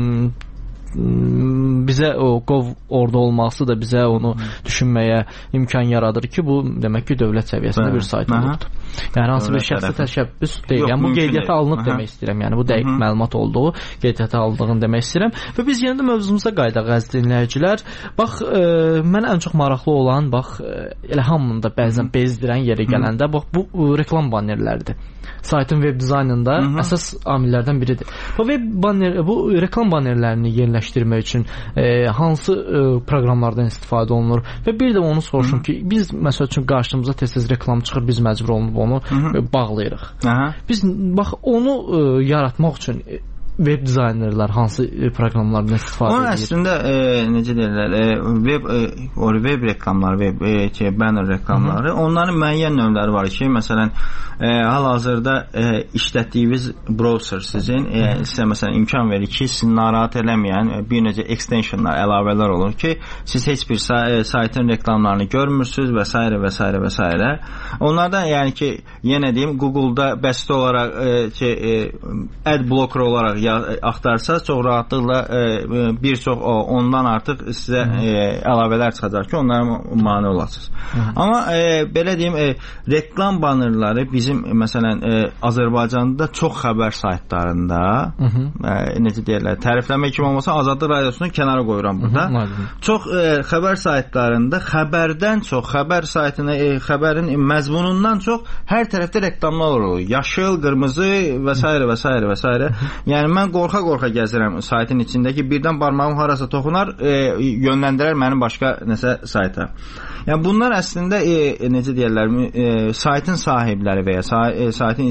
bizə o Gov orada olması da bizə onu düşünməyə imkan yaradır ki, bu demək ki, dövlət səviyyəsində Bə, bir sayt olubdur. Yəni hansı bir şəxsi təşəbbüs deyil. Yəni bu qeydiyyata alınıb Aha. demək istəyirəm. Yəni bu dəqiq Hı -hı. məlumat olduğu qeydiyyata alındığını demək istəyirəm. Və biz yenə də mövzumuza qayıdaq, əziz dinləyicilər. Bax, e, mən ən çox maraqlı olan, bax, e, elə hamında bəzən bezdirən yerə gələndə, bax, bu e, reklam bannerləridir. Saytın web dizaynında Hı -hı. əsas amillərdən biridir. Bu web banner, bu reklam bannerlərini yerləşdirmək üçün e, hansı e, proqramlardan istifadə olunur və bir də onu soruşum Hı -hı. ki, biz məsəl üçün qarşımıza tez-tez reklam çıxır, biz məcbur olunub onu Hı -hı. bağlayırıq. Aha. Biz bax onu e, yaratmaq üçün web dizaynerlər hansı proqramlardan istifadə edir? O əslində e, necə deyirlər, e, web e, o web reklamları, web e, şey, banner reklamları, Hı -hı. onların müəyyən növləri var ki, məsələn, e, hal-hazırda e, işlətdiyiniz browser sizin e, sizə məsələn imkan verir ki, sizi narahat eləməyən bir necə extensionlar, əlavələr olur ki, siz heç bir say saytın reklamlarını görmürsüz və s. və s. və s. Onlardan yəni ki, yenə deyim, Google-da bəsit olaraq e, şey, e, ad blocker olaraq ya, axtarsaz çox rahatlıqla e, bir çox o, ondan artıq sizə e, əlavələr çıxacaq ki, onlara mane olasınız. Hı -hı. Amma e, belə deyim, e, reklam bannerları bizim məsələn e, Azərbaycanda çox xəbər saytlarında Hı -hı. E, necə deyirlər, tərifləmə kimi olmasa Azadlıq Radiosunu kənara qoyuram burada. Hı -hı. Çox e, xəbər saytlarında xəbərdən çox, xəbər saytına e, xəbərin məzmunundan çox hər tərəfdə reklamlar olur. Yaşıl, qırmızı və s. və s. və s. Yəni mən qorxa-qorxa gəzirəm saytın içindəki, birdən barmağım harasa toxunar, e, yönləndirər məni başqa nəsə sayta. Yəni bunlar əslində e, necə deyirlər, e, saytın sahibləri və ya say e, saytın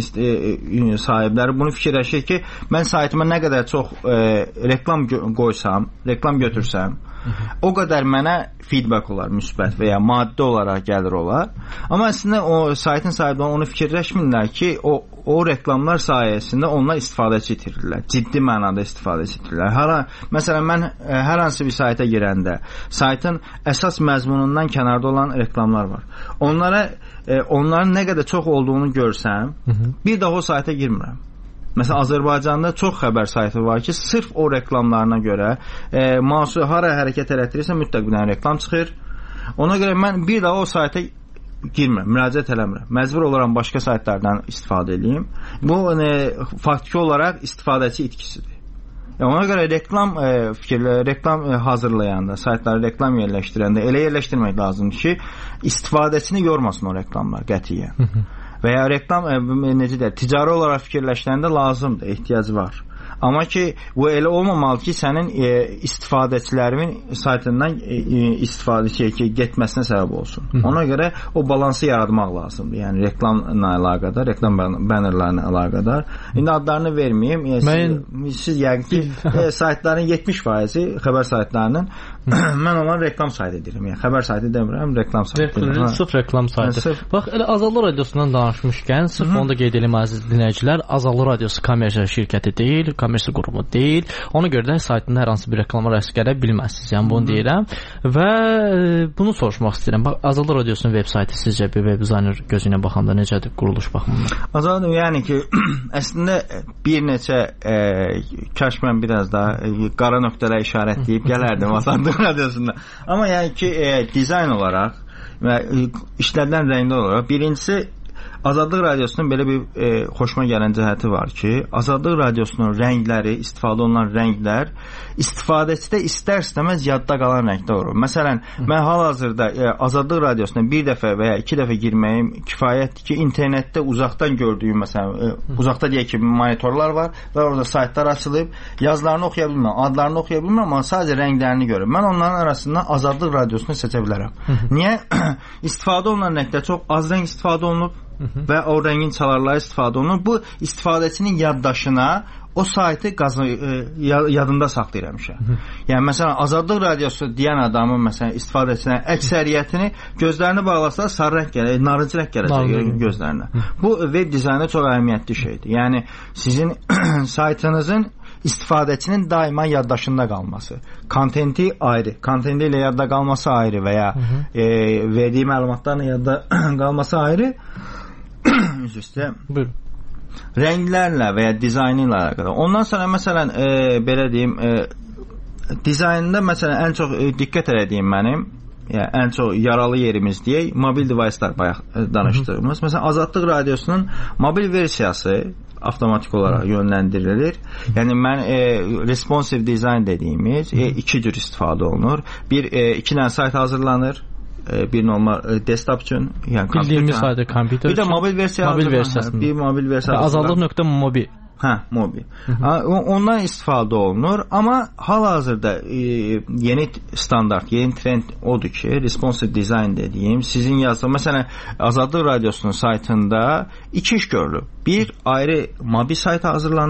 e, sahibləri bunu fikirləşir ki, mən saytıma nə qədər çox e, reklam qoysam, reklam götürsəm, o qədər mənə feedback olar, müsbət və ya maddi olaraq gəlir olar. Amma əslində o saytın sahibləri onu fikirləşmirlər ki, o o reklamlar sayəsində onlar istifadəçi itirirlər. Ciddi mənada istifadəçi itirirlər. Hara, məsələn, mən ə, hər hansı bir sayta girəndə saytın əsas məzmunundan kənarda olan reklamlar var. Onlara ə, onların nə qədər çox olduğunu görsəm, Hı -hı. bir daha o sayta girmirəm. Məsələn, Azərbaycanda çox xəbər saytı var ki, sırf o reklamlarına görə e, mahsul hara hərəkət elətdirirsə mütləq bir reklam çıxır. Ona görə mən bir daha o sayta girmirəm, müraciət eləmirəm. Məcbur olaram başqa saytlardan istifadə edeyim. Bu e, faktiki olaraq istifadəçi itkisidir. E, ona görə reklam e, fikirlə, reklam e, hazırlayanda, saytları reklam yerləşdirəndə elə yerləşdirmək lazımdır ki, istifadəçini yormasın o reklamlar qətiyyən. Və ya reklam e, necə deyək, ticari olaraq fikirləşəndə lazımdır, ehtiyac var. Amma ki, bu elə olmamalı ki, sənin e, istifadəçilərin saytından e, istifadəçiyə ki, getməsinə səbəb olsun. Hı -hı. Ona görə o balansı yaratmaq lazımdır. Yəni reklamla əlaqədar, reklam bannerlarına əlaqədar. İndi adlarını verməyim. E, Mən... Siz, siz yəqin ki, e, saytların yetmiş faizi xəbər saytlarının mən onları reklam saytı edirəm. Yəni xəbər saytı demirəm, reklam saytı. Reklam, sırf reklam saytı. Sırf... Bax, elə Azadlıq Radiosundan danışmışkən, sırf Hı -hı. onu da qeyd edim əziz dinləyicilər, Azadlıq Radiosu kommersiya şirkəti deyil, kommersiya qurumu deyil. Ona görə də saytında hər hansı bir reklama rast gələ bilməzsiniz. Yəni bunu deyirəm və bunu soruşmaq istəyirəm. Bax, Azadlıq Radiosunun veb saytı sizcə bir web dizayner gözü ilə baxanda necədir quruluş baxımından? Azadlıq, yəni ki, əslində bir neçə e, kaş mən biraz daha e, qara nöqtələ işarətləyib gələrdim Azadlıq Radiosunda. Amma yəni ki, e, dizayn olaraq və e, işlədilən rəngli olaraq birincisi Azadlıq Radiosunun belə bir e, xoşuma gələn cəhəti var ki, Azadlıq Radiosunun rəngləri, istifadə olunan rənglər istifadəçidə istər-istəməz yadda qalan rəngdə olur. Məsələn, Hı. mən hal-hazırda e, Azadlıq Radiosuna bir dəfə və ya iki dəfə girməyim kifayətdir ki, internetdə uzaqdan gördüyüm, məsələn, e, uzaqda deyək ki, monitorlar var və orada saytlar açılıb, yazılarını oxuya bilmirəm, adlarını oxuya bilmirəm, amma sadəcə rənglərini görürəm. Mən onların arasından Azadlıq Radiosunu seçə bilərəm. Niyə? İstifadə olunan rəngdə çox az rəng istifadə olunub və o rəngin çalarları istifadə olunur. Bu istifadəçinin yaddaşına o saytı qazı, e, yadında saxlayır həmişə. Yəni məsələn Azadlıq Radiosu deyən adamın məsələn istifadəçilərin əksəriyyətini gözlərini bağlasa sarı rəng gələcək, narıncı rəng gələcək gözlərinə. Bu web dizaynda çox əhəmiyyətli şeydir. Yəni sizin saytınızın istifadəçinin daima yaddaşında qalması. Kontenti ayrı, kontenti ilə yadda qalması ayrı və ya e, verdiyi məlumatlarla yadda qalması ayrı. Üst-üstə rənglərlə və ya dizaynı ilə əlaqədar. Ondan sonra məsələn e, belə deyim, e, dizaynında məsələn ən çox e, diqqət elədiyim mənim, yəni ən çox yaralı yerimiz deyək, mobil device'lar bayaq e, danışdığımız. Hı -hı. Məsələn Azadlıq Radiosunun mobil versiyası avtomatik olaraq yönləndirilir. Yəni mən e, responsive design dediyimiz e, iki cür istifadə olunur. Bir e, iki dənə sayt hazırlanır. Bir normal desktop üçün, yəni bildiyimiz sayda kompüter. Bir də mobil versiya, mobil versiyası. Bir mobil versiya. Azadlıq.mobi. Hə, mobil. Ondan istifadə olunur, amma hal-hazırda e, yeni standart, yeni trend odur ki, responsive design dediyim, sizin yazdığınız, məsələn, Azadlıq Radiosunun saytında iki iş görülür. Bir, ayrı mobil sayt hazırlanıb,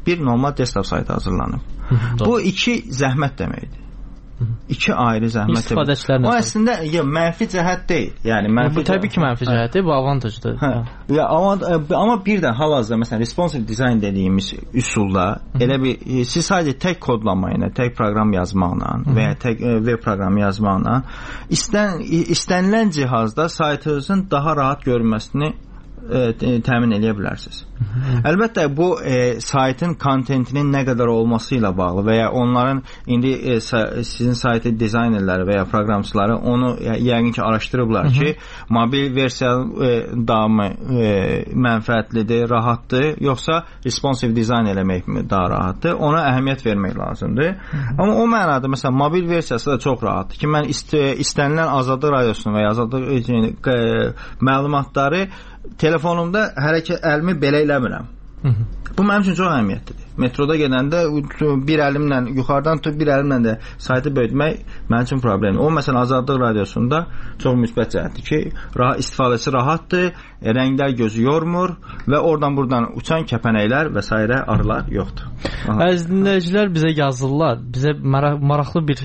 bir normal desktop saytı hazırlanıb. Bu iki zəhmət deməkdir. İki ayrı zəhmət. İstifadəçilərlə. O əslində ya mənfi cəhət deyil. Yəni mənfi bu təbii ki, mənfi cəhətdir, bu avantajdır. Hə. Ya amma amma bir də hal-hazırda məsələn responsive design dediyimiz üsulda elə bir siz sadəcə tək kodlama ilə, tək proqram yazmaqla və ya tək web proqramı yazmaqla istən istənilən cihazda saytınızın daha rahat görünməsini e, təmin edə bilərsiniz. Əlbəttə bu e, saytın kontentinin nə qədər olması ilə bağlı və ya onların indi e, sizin saytı dizaynerləri və ya proqramçıları onu yəqin ki araşdırıblar ki, mobil versiya e, davamı e, mənfəətlidir, rahatdır, yoxsa responsive dizayn eləmək daha rahatdır. Ona əhəmiyyət vermək lazımdır. Hı -hı. Amma o mənada məsələn mobil versiyası da çox rahatdır ki, mən ist istənilən Azadlıq Radiosunu və ya Azadlıq e, məlumatları telefonumda hərəkət əlimi belə eləmirəm. Hı -hı. Bu mənim üçün çox əhəmiyyətlidir. Metroda gedəndə bir əlimlə yuxarıdan tutub bir əlimlə də saytı böyütmək mənim üçün problemdir. O məsələn Azadlıq Radiosunda çox müsbət cəhətdir ki, rahat istifadəsi rahatdır, rənglər gözü yormur və oradan buradan uçan kəpənəklər və s. arılar yoxdur. Əziz dinləyicilər bizə yazırlar. Bizə maraqlı bir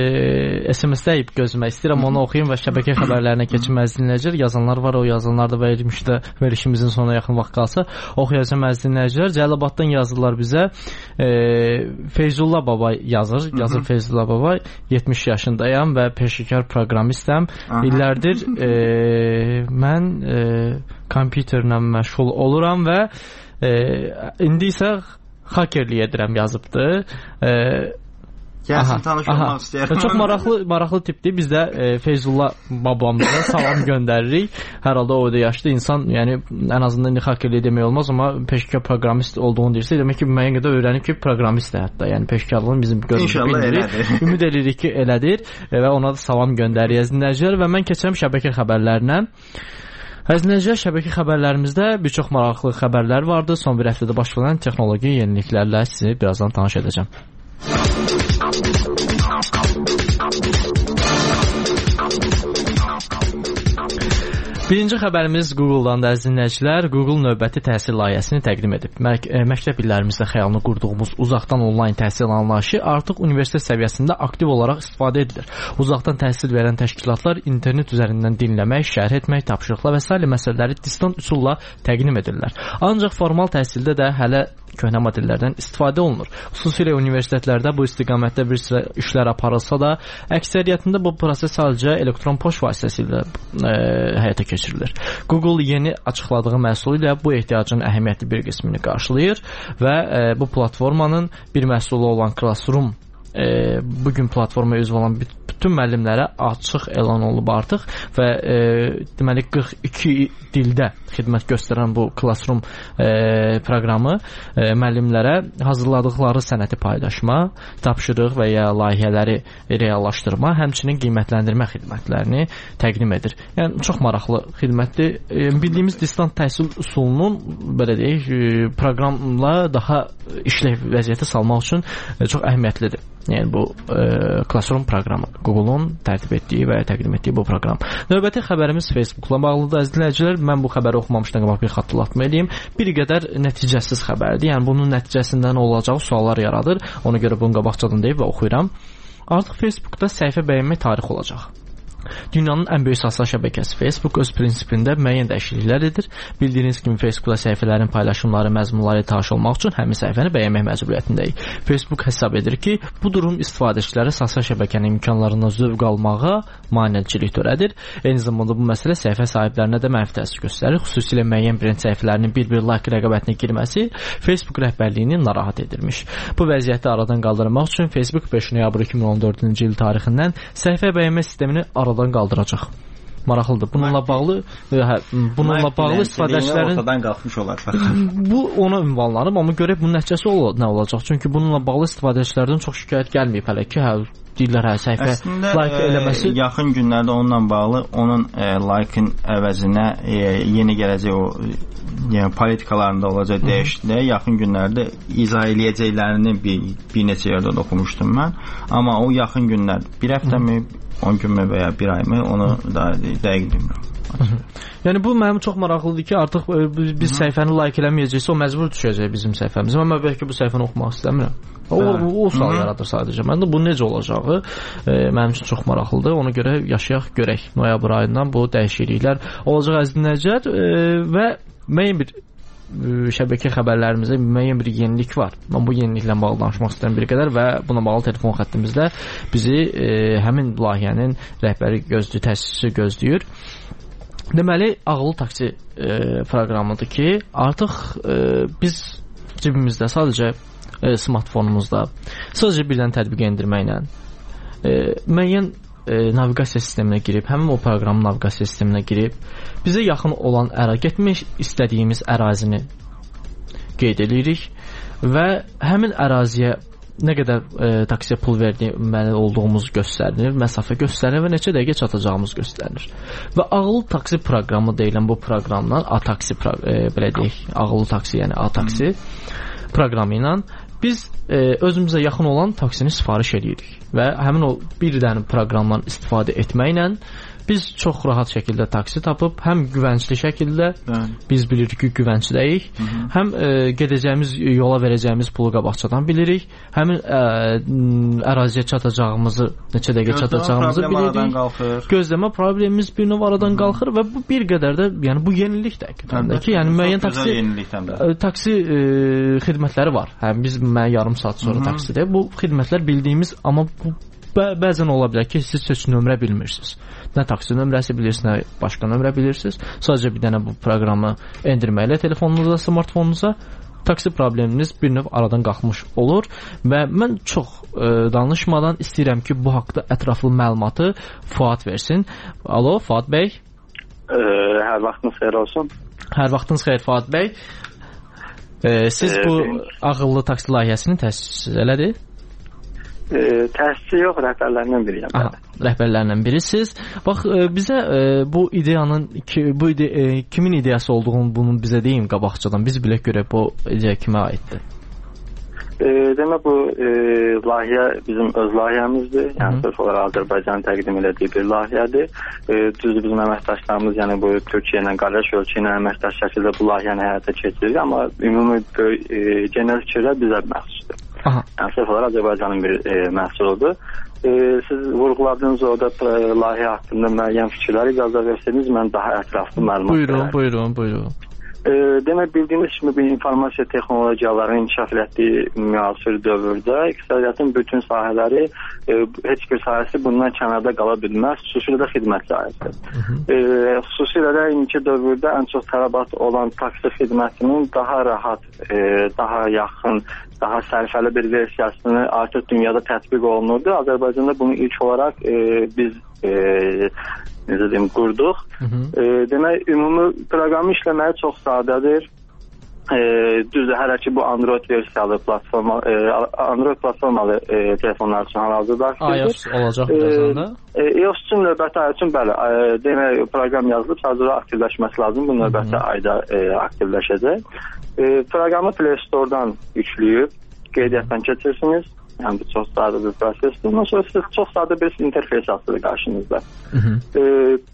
e, S M S deyib gözləmək istəyirəm, onu oxuyum və şəbəkə xəbərlərinə keçim. Əziz dinləyicilər, yazanlar var, o yazanlar da verilmişdə verişimizin sonuna yaxın vaxt qalsa oxuyacağım. Əziz dinləyicilər, Cəlilabaddan yazırlar bizə. E, Feyzullah baba yazır. Yazır Hı -hı. Feyzullah baba. yetmiş yaşındayam və peşəkar proqramistəm. İllərdir e, mən e, kompüterlə məşğul oluram və e, indi isə hakerlik edirəm yazıbdı. E, Gəlsin tanış olmaq istəyirəm. Çox maraqlı maraqlı tipdir. Biz də e, Feyzullah babamıza salam göndəririk. Hər halda o da yaşlı insan, yəni ən azından hakerlik demək olmaz, amma peşəkar proqramist olduğunu deyirsə, demək ki, müəyyən qədər öyrənib ki, proqramistdir hətta. Yəni peşəkarlığın bizim gözümüzdə bildirir. Ümid edirik ki, elədir e, və ona da salam göndəririk dinləyicilər və mən keçirəm şəbəkə xəbərlərinə. Əzizləyicilər, şəbəkə xəbərlərimizdə bir çox maraqlı xəbərlər vardı. Son bir həftədə baş verən texnoloji yeniliklərlə sizi birazdan tanış edəcəm. Birinci xəbərimiz Google-dan da əziz dinləyicilər. Google növbəti təhsil layihəsini təqdim edib. Mək məktəb illərimizdə xəyalını qurduğumuz uzaqdan onlayn təhsil anlayışı artıq universitet səviyyəsində aktiv olaraq istifadə edilir. Uzaqdan təhsil verən təşkilatlar internet üzərindən dinləmək, şərh etmək, tapşırıqlar və s. məsələləri distant üsulla təqdim edirlər. Ancaq formal təhsildə də hələ köhnə modellərdən istifadə olunur. Xüsusilə universitetlərdə bu istiqamətdə bir sıra işlər aparılsa da, əksəriyyətində bu proses sadəcə elektron poçt vasitəsilə e, həyata keçirilir. Google yeni açıqladığı məhsulu ilə bu ehtiyacın əhəmiyyətli bir qismini qarşılayır və e, bu platformanın bir məhsulu olan Classroom e, bugün platformaya üzv olan bütün müəllimlərə açıq elan olunub artıq və e, deməli qırx iki dildə xidmət göstərən bu Classroom e, proqramı e, müəllimlərə hazırladıqları sənəti paylaşma, tapşırıq və ya layihələri reallaşdırma, həmçinin qiymətləndirmə xidmətlərini təqdim edir. Yəni çox maraqlı xidmətdir. E, bildiyimiz distant təhsil üsulunun belə deyək, e, proqramla daha işləv vəziyyətə salmaq üçün e, çox əhəmiyyətlidir. Yəni bu e, Classroom proqramı, Google-un tərtib etdiyi və təqdim etdiyi bu proqram. Növbəti xəbərimiz Facebook-la bağlıdır. Əziz dinləyicilər, mən bu xəbəri oxumamışdan qabaq bir xatırlatma edeyim. Bir qədər nəticəsiz xəbərdir. Yəni bunun nəticəsində nə olacağı suallar yaradır. Ona görə bunu qabaqcadan deyib və oxuyuram. Artıq Facebook-da səhifə bəyənmək tarixi olacaq. Dünyanın ən böyük sosial şəbəkəsi Facebook öz prinsipində müəyyən dəyişikliklər edir. Bildiyiniz kimi Facebookda səhifələrin paylaşımları, məzmunları tanış olmaq üçün həmin səhifəni bəyənmək məcburiyyətindəyik. Facebook hesab edir ki, bu durum istifadəçilərə sosial şəbəkənin imkanlarından zövq almağa maneçilik törədir. Eyni zamanda bu məsələ səhifə sahiblərinə də mənfi təsir göstərir. Xüsusilə müəyyən brend səhifələrinin bir-bir like rəqabətinə girməsi Facebook rəhbərliyini narahat edirmiş. Bu vəziyyəti aradan qaldırmaq üçün Facebook beş noyabr iki min on dördüncü il tarixindən səhifə bəyənmə sistemini aradan qaldıracaq. Maraqlıdır. Bununla bağlı hə, bununla bağlı istifadəçilərin ortadan qalxmış olar. Bu ona ünvanlanıb, amma görək bunun nəticəsi ol nə olacaq? Çünki bununla bağlı istifadəçilərdən çox şikayət gəlməyib hələ ki, hə deyirlər hə səhifə əslində, like eləməsi. E, yaxın günlərdə onunla bağlı onun e, like-ın əvəzinə e, yeni gələcək o yəni politikalarında olacaq dəyişikliklər yaxın günlərdə izah eləyəcəklərini bir, bir neçə yerdə oxumuşdum mən. Amma o yaxın günlər bir həftəmi, on gün mü və ya bir ay mı, onu da dəqiq bilmirəm. Yəni bu mənim çox maraqlıdır ki, artıq biz səhifəni like eləməyəcəksə, o məcbur düşəcək bizim səhifəmizə. Amma bəlkə bu səhifəni oxumaq istəmirəm. O, o sual yaradır sadəcə. Məndə bu necə olacağı e, mənim üçün çox maraqlıdır. Ona görə yaşayaq, görək. Noyabr ayından bu dəyişikliklər olacaq əziz dinləyicilər e, və müəyyən bir e, şəbəkə xəbərlərimizdə müəyyən bir yenilik var. Mən bu yeniliklə bağlı danışmaq istəyirəm bir qədər və buna bağlı telefon xəttimizdə bizi e, həmin layihənin rəhbəri gözləyir, təsisçisi gözləyir. Deməli, ağıllı taksi e, proqramıdır ki, artıq e, biz cibimizdə sadəcə e, smartfonumuzda sadəcə bir dənə tətbiq endirməklə e, müəyyən e, naviqasiya sisteminə girib, həmin o proqramın naviqasiya sisteminə girib, bizə yaxın olan əra, getmək istədiyimiz ərazini qeyd edirik və həmin əraziyə nə qədər e, taksiyə pul verməli olduğumuz göstərilir, məsafə göstərilir və neçə dəqiqə çatacağımız göstərilir. Və ağıllı taksi proqramı deyilən bu proqramdan A-taksi e, belə deyək, ağıllı taksi, yəni A-taksi proqramı ilə biz e, özümüzə yaxın olan taksini sifariş edirik və həmin o bir dənə proqramdan istifadə etməklə biz çox rahat şəkildə taksi tapıb, həm güvəncli şəkildə Bəli. Biz bilirik ki, güvəncləyik, Hı -hı. həm e, gedəcəyimiz yola verəcəyimiz pulu qabaqcadan bilirik, həmin e, əraziyə çatacağımızı, neçə dəqiqə çatacağımızı bilirik. Gözləmə problemimiz bir növ aradan Hı -hı. qalxır və bu bir qədər də, yəni bu yenilik dəqiqətən də ki, yəni müəyyən taksi e, taksi e, xidmətləri var. Həm biz mən yarım saat sonra Hı -hı. taksidə bu xidmətlər bildiyimiz, amma bu Bə bəzən ola bilər ki, siz heç nömrə bilmirsiniz. Nə taksi nömrəsi bilirsiniz, nə başqa nömrə bilirsiniz. Sadəcə bir dənə bu proqramı endirməklə telefonunuza, smartfonunuza taksi probleminiz bir növ aradan qalxmış olur və mən çox e, danışmadan istəyirəm ki, bu haqqda ətraflı məlumatı Fuad versin. Alo, Fuad bəy. E, hər vaxtınız xeyir olsun. Hər vaxtınız xeyir, Fuad bəy. E, siz e, bu e, ağıllı taksi layihəsini təsis elədir? E, təsisçi yox, rəhbərlərindən biriyəm. Aha, rəhbərlərindən birisiz. Bax, e, bizə e, bu ideyanın ki, bu ide, e, kimin ideyası olduğunu bunu bizə deyin qabaqcadan. Biz bilək görək bu ideya kimə aiddir. E, demək bu e, layihə bizim öz layihəmizdir. Yəni sırf olaraq Azərbaycanın təqdim elədiyi bir layihədir. E, düzdür bizim əməkdaşlarımız, yəni bu Türkiyə ilə qardaş ölkə ilə əməkdaş şəkildə bu layihəni həyata keçirir, amma ümumi e, genel fikirlər bizə məxsusdur. Aha. Yəni sırf olaraq Azərbaycanın bir e, məhsuludur. E, siz vurğuladığınız orada e, layihə haqqında müəyyən fikirləri icazə verseniz, mən daha ətraflı məlumat Buyurun, verəm. buyurun, buyurun. E, demək, bildiyiniz kimi bir informasiya texnologiyalarının inkişaf etdiyi müasir dövrdə iqtisadiyyatın bütün sahələri, e, heç bir sahəsi bundan kənarda qala bilməz, xüsusilə də xidmət sahəsi. E, xüsusilə də indiki dövrdə ən çox tələbat olan taksi xidmətinin daha rahat, e, daha yaxın, daha sərfəli bir versiyasını artıq dünyada tətbiq olunurdu. Azərbaycanda bunu ilk olaraq e, biz e, necə deyim, qurduq. E, demək, ümumi proqramı işləməyi çox sadədir. E, düzdür, hələ ki bu Android versiyalı platforma, e, Android platformalı e, telefonlar üçün hal-hazırda aktivdir. iOS olacaq birazdan da. E, iOS üçün növbəti ay üçün bəli, e, demək, proqram yazılıb, sadəcə aktivləşməsi lazım. Bu növbəti ayda e, aktivləşəcək. E, proqramı Play Store-dan yükləyib, qeydiyyatdan keçirsiniz. Yəni bu çox sadə bir prosesdir. Ondan sonra siz çox sadə bir interfeys açılır qarşınızda. E,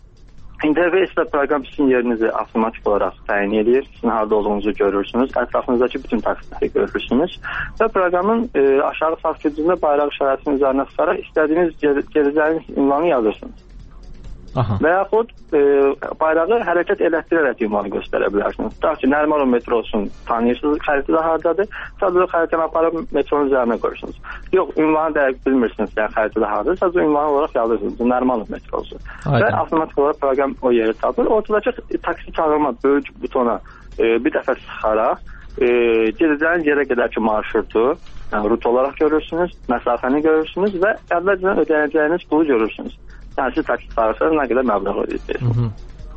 interfeysdə proqram sizin yerinizi avtomatik olaraq təyin edir. Sizin harada olduğunuzu görürsünüz. Ətrafınızdakı bütün taksiləri görürsünüz. Və proqramın e, aşağı sağ küncündə bayraq işarəsinin üzərinə tutaraq istədiyiniz gedəcəyiniz ünvanı yazırsınız. Aha. Və yaxud e, bayrağı hərəkət elətdirərək ünvanı göstərə bilərsiniz. Tutaq ki, Nərimanov metrosun tanıyırsınız, xəritədə haradadır. Sadəcə xəritəni aparıb metronun üzərinə qoyursunuz. Yox, ünvanı dəqiq bilmirsiniz, yəni xəritədə haradadır. Sadəcə ünvanı olaraq yazırsınız. Bu Nərimanov metrosu. Aynen. Və avtomatik olaraq proqram o yeri tapır. Ortadakı taksi çağırma böyük butona e, bir dəfə sıxaraq e, gedəcəyiniz yerə qədərki marşrutu, yəni rut olaraq görürsünüz, məsafəni görürsünüz və əvvəlcədən ödənəcəyiniz pulu görürsünüz. Yəni siz taksi çağırsanız nə qədər məbləğ ödəyəcəksiniz.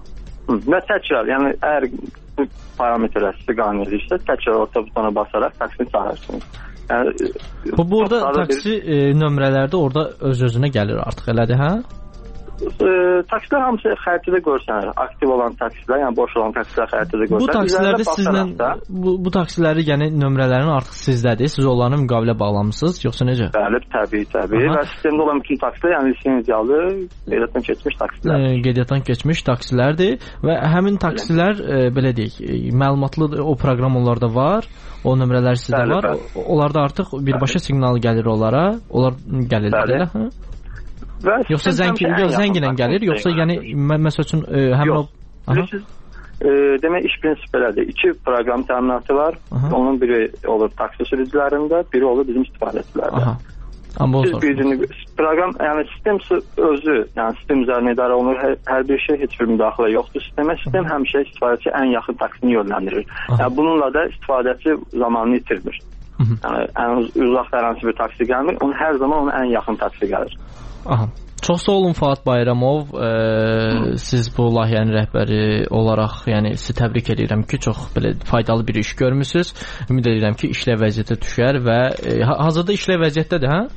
Və təkrar, yəni əgər bu parametrlər sizi qane edirsə, təkrar orta butona basaraq taksini çağırırsınız. Yəni, bu burada taksi bir... e, nömrələrdə orada öz-özünə gəlir artıq, elədir, hə? e, taksilər hamısı xəritədə görsənir. Aktiv olan taksilər, yəni boş olan taksilər xəritədə görsənir. Bu taksilərdə sizlə bu, bu taksiləri, yəni nömrələrin artıq sizdədir. Siz onlarla müqavilə bağlamısınız, yoxsa necə? Bəli, təbii, təbii. Aha. Və sistemdə olan bütün taksilər, yəni lisenziyalı, qeydiyyatdan keçmiş taksilər. E, qeydiyyatdan keçmiş taksilərdir və həmin taksilər e, belə deyək, məlumatlı o proqram onlarda var. O nömrələr sizdə bəli, var. Bəli. Onlarda artıq birbaşa bəli. Siqnal gəlir onlara. Onlar gəlir belə, hə? Və yoxsa zəng yox zənglə gəlir, yoxsa yəni məsəl üçün e, həmin o e, demək iş prinsipi belədir. İki proqram təminatı var. Aha. Onun biri olur taksi sürücülərində, biri olur bizim istifadəçilərdə. Aha. Amma siz birini proqram, yəni sistem özü, yəni sistem üzərinə idarə olunur. Hər, hər bir şey, heç bir müdaxilə yoxdur sistemə. Sistem Aha. həmişə istifadəçi ən yaxın taksini yönləndirir. Aha. Yəni bununla da istifadəçi zamanını itirmir. Aha. Yəni ən uzaq hər bir taksi gəlmir, onun hər zaman onun ən yaxın taksi gəlir. Aha. Çox sağ olun Fuad Bayramov. Ee, siz bu layihənin rəhbəri olaraq, yəni sizi təbrik edirəm ki, çox belə faydalı bir iş görmüsüz. Ümid edirəm ki, işlə vəziyyətə düşər və e, hazırda işlə vəziyyətdədir, hə?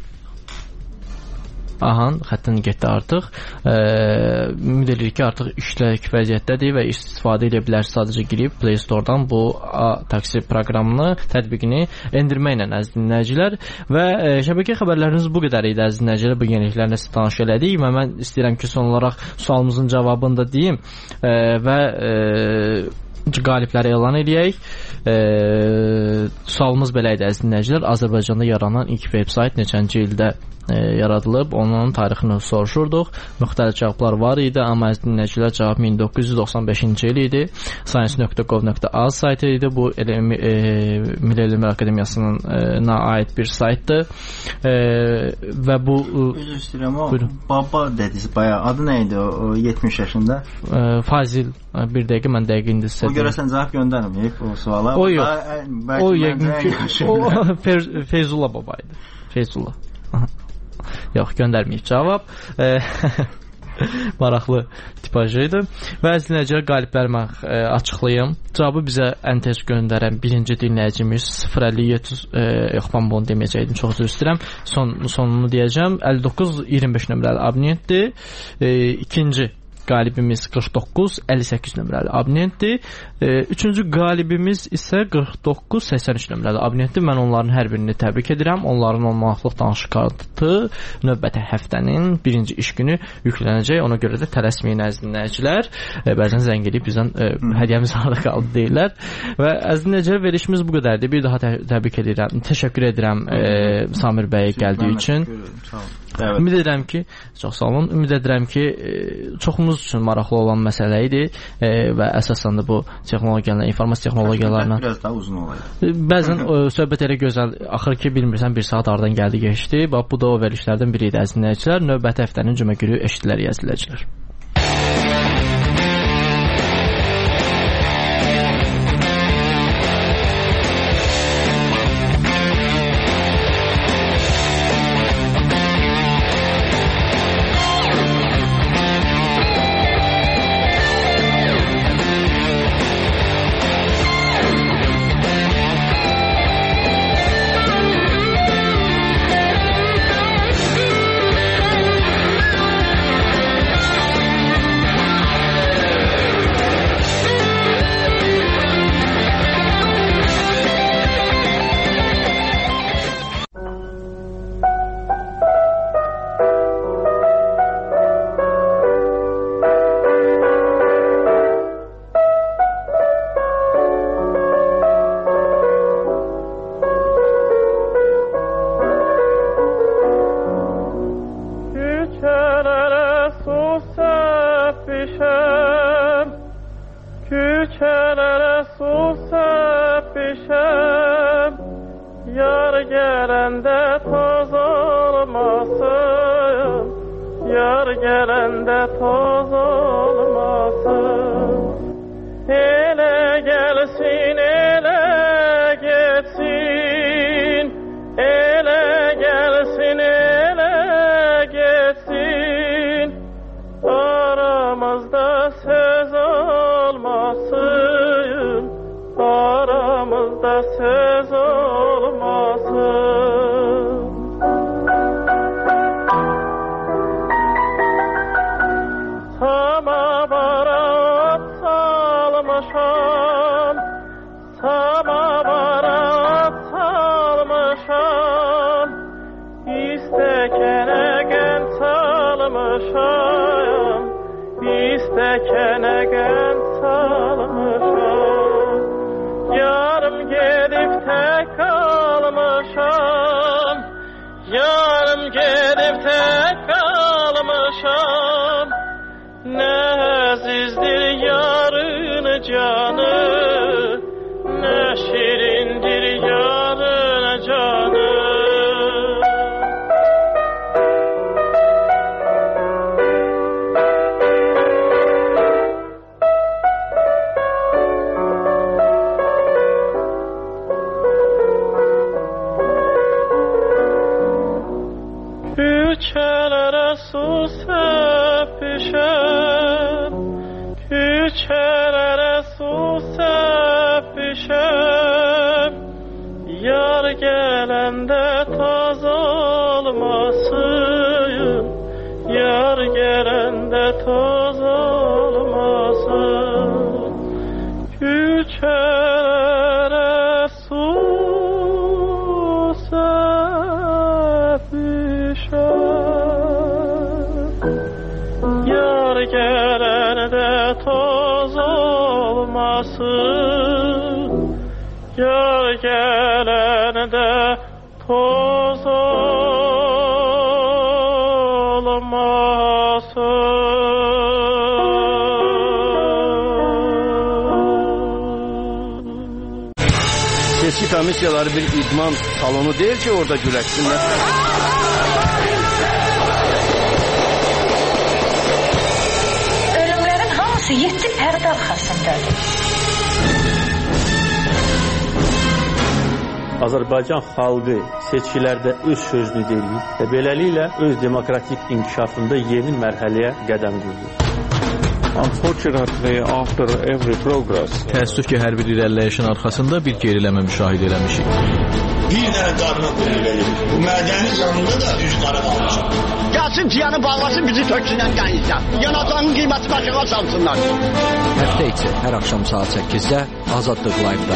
Aha, xəttin getdi artıq. E, ümid edirik ki, artıq işlək vəziyyətdədir və istifadə edə bilər. Sadəcə girib Play Store-dan bu taksi proqramını, tətbiqini endirməklə əziz dinləyicilər. Və e, şəbəkə xəbərləriniz bu qədər idi əziz dinləyicilər. Bu yeniliklərlə sizə tanış elədik və mən istəyirəm ki, son olaraq sualımızın cavabını da deyim e, və e, qalibləri elan edək. E, sualımız belə idi əziz dinləyicilər. Azərbaycanda yaranan ilk veb-sayt neçənci ildə e, yaradılıb? Onun tarixini soruşurduq. Müxtəlif cavablar var idi, amma əziz dinləyicilər cavab min doqquz yüz doxsan beşinci il idi. science nöqtə gov nöqtə az saytı idi. Bu e, Milli Elmlər Akademiyasının e, aid bir saytdır. E, və bu üzr istəyirəm, o baba dediniz bayağı. Adı nə idi o yetmiş yaşında? E, Fazil. Bir dəqiqə mən dəqiq indi sizə. O görəsən cavab göndərməyib o suala. O yox. O yəqin ki, o Feyzullah baba idi. Feyzullah. Yox, göndərməyib cavab. Maraqlı tipajı idi. Və əziz dinləyicilər, qaliblərimi açıqlayım. Cavabı bizə ən tez göndərən birinci dinləyicimiz sıfır əlli yeddi e, yox, mən bunu deməyəcəydim, çox üzr istəyirəm. Son, sonunu deyəcəm. əlli doqquz iyirmi beş nömrəli abonentdir. E, ikinci qalibimiz qırx doqquz əlli səkkiz nömrəli abonentdir. E, üçüncü qalibimiz isə qırx doqquz səksən üç nömrəli abonentdir. Mən onların hər birini təbrik edirəm. Onların olmaqlıq danışıq kartı növbəti həftənin birinci iş günü yüklənəcək. Ona görə də tələsməyin əziz dinləyicilər. E, bəzən zəng edib bizdən e, hədiyyəmiz harada qaldı deyirlər. Və əziz dinləyicilər, verilişimiz bu qədərdir. Bir daha tə təbrik edirəm. Təşəkkür edirəm e, Samir bəy gəldiyi üçün. Evet. Ümid edirəm ki, çox sağ olun. Ümid edirəm ki, çoxumuz üçün maraqlı olan məsələ idi e, və əsasən də bu texnologiyalarla, informasiya texnologiyalarla biraz daha uzun olaydı. Bəzən o, söhbət elə gözəl axır ki, bilmirsən bir saat aradan gəldi keçdi. Bax bu da o verilişlərdən biri idi əziz dinləyicilər. Növbəti həftənin cümə günü eşidilər əziz dinləyicilər. salmışam, istəkənə qənd salmışam. Yarım gedib tək qalmışam, yarım gedib tək qalmışam. Nə əzizdir yarın canı, nə şirindir yarın canı. Küçələrə su səpişəm, küçələrə su səpişəm. Yar gələndə toz olmasın, yar gələndə toz olmasın. Küçələrə su yar gələndə toz olmasın, yar gələndə toz olmasın. Seçki komissiyaları bir idman salonu deyil ki, orada güləşsinlər. Yedi pərdə arxasındadır. Azərbaycan xalqı seçkilərdə öz sözünü deyir və beləliklə öz demokratik inkişafında yeni mərhələyə qədəm qoyur. Unfortunately, after every progress, təəssüf ki, hər bir irəliləyişin arxasında bir geriləmə müşahidə eləmişik. Bir dənə qarına qoyulur. Bu mədəni yanında da üç qara qalmışıq. Gəlsin ciyanı bağlasın, bizi töksünən qənizdən. Yanacağının qiyməti başına salsınlar. Həftə içi hər axşam saat səkkizdə Azadlıq Live-da.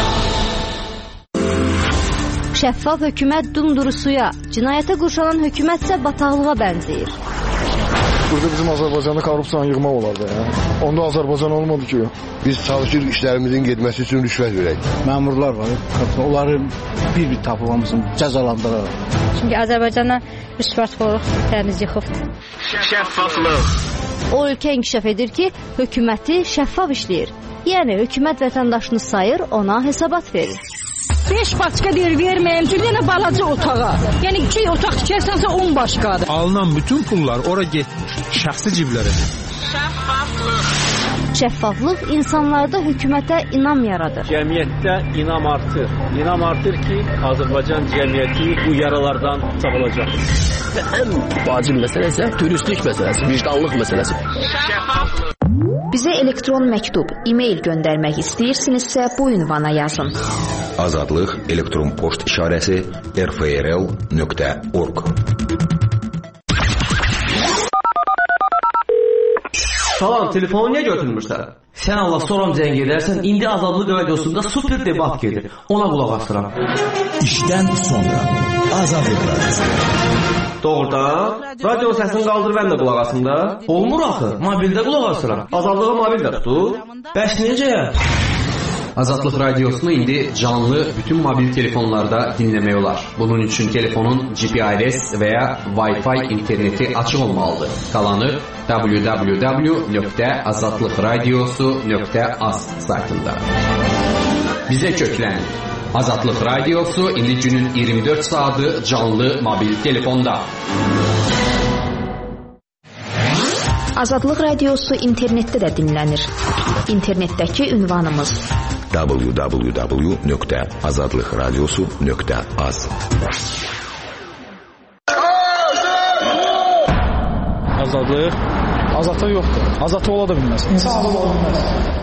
Şəffaf hökumət dumduru suya, cinayətə qurşanan hökumətsə bataqlığa bənzəyir. Burada bizim Azərbaycanda korrupsiyanı yığmaq olardı ya. Onda Azərbaycan olmadı ki. Biz çalışırıq işlərimizin getməsi üçün rüşvət verək. Məmurlar var, onları bir-bir tapılmamızın cəzalandıraraq. Çünki Azərbaycana rüşvətxorluq dəniz yıxıbdır. Şəffaflıq. O ölkə inkişaf edir ki, hökuməti şəffaf işləyir. Yəni hökumət vətəndaşını sayır, ona hesabat verir. beş başqa deyir, verməyəm, bir dənə balaca otağa. Yəni iki otaq tikərsənsə on başqadır. Alınan bütün pullar ora getmiş, şəxsi ciblərə. Şəffaflıq. Şəffaflıq insanlarda hökumətə inam yaradır. Cəmiyyətdə inam artır. İnam artır ki, Azərbaycan cəmiyyəti bu yaralardan sağalacaq. Və ən vacib məsələ isə dürüstlük məsələsi, vicdanlıq məsələsi. Şəffaflıq. Bizə elektron məktub, e-mail göndərmək istəyirsinizsə bu ünvana yazın. Azadlıq elektron poçt işarəsi r f r l nöqtə org. Salam, telefonu niyə götürmürsən? Sən Allah soram zəng edərsən, indi Azadlıq radiosunda super debat gedir. Ona qulaq asıram. İşdən sonra Azadlıq radiosu. Doğrudan? Radio səsini qaldır, mən də qulaq asım da. Olmur axı, mobildə qulaq asıram. Azadlığı mobildə tutur. Bəs necə? Azadlıq radiosunu indi canlı bütün mobil telefonlarda dinləmək olar. Bunun üçün telefonun G P R S və ya Wi-Fi interneti açıq olmalıdır. Qalanı w w w nöqtə azadlıq radiosu nöqtə az saytında. Bizə köklən. Azadlıq radiosu indi günün iyirmi dörd saatı canlı mobil telefonda. Azadlıq radiosu internetdə də dinlənir. İnternetdəki ünvanımız w w w nöqtə azadlıq radiosu nöqtə az. Azadlıq? Azadlıq yoxdur. Azadlıq ola da bilməz. İnsan azad ola bilməz.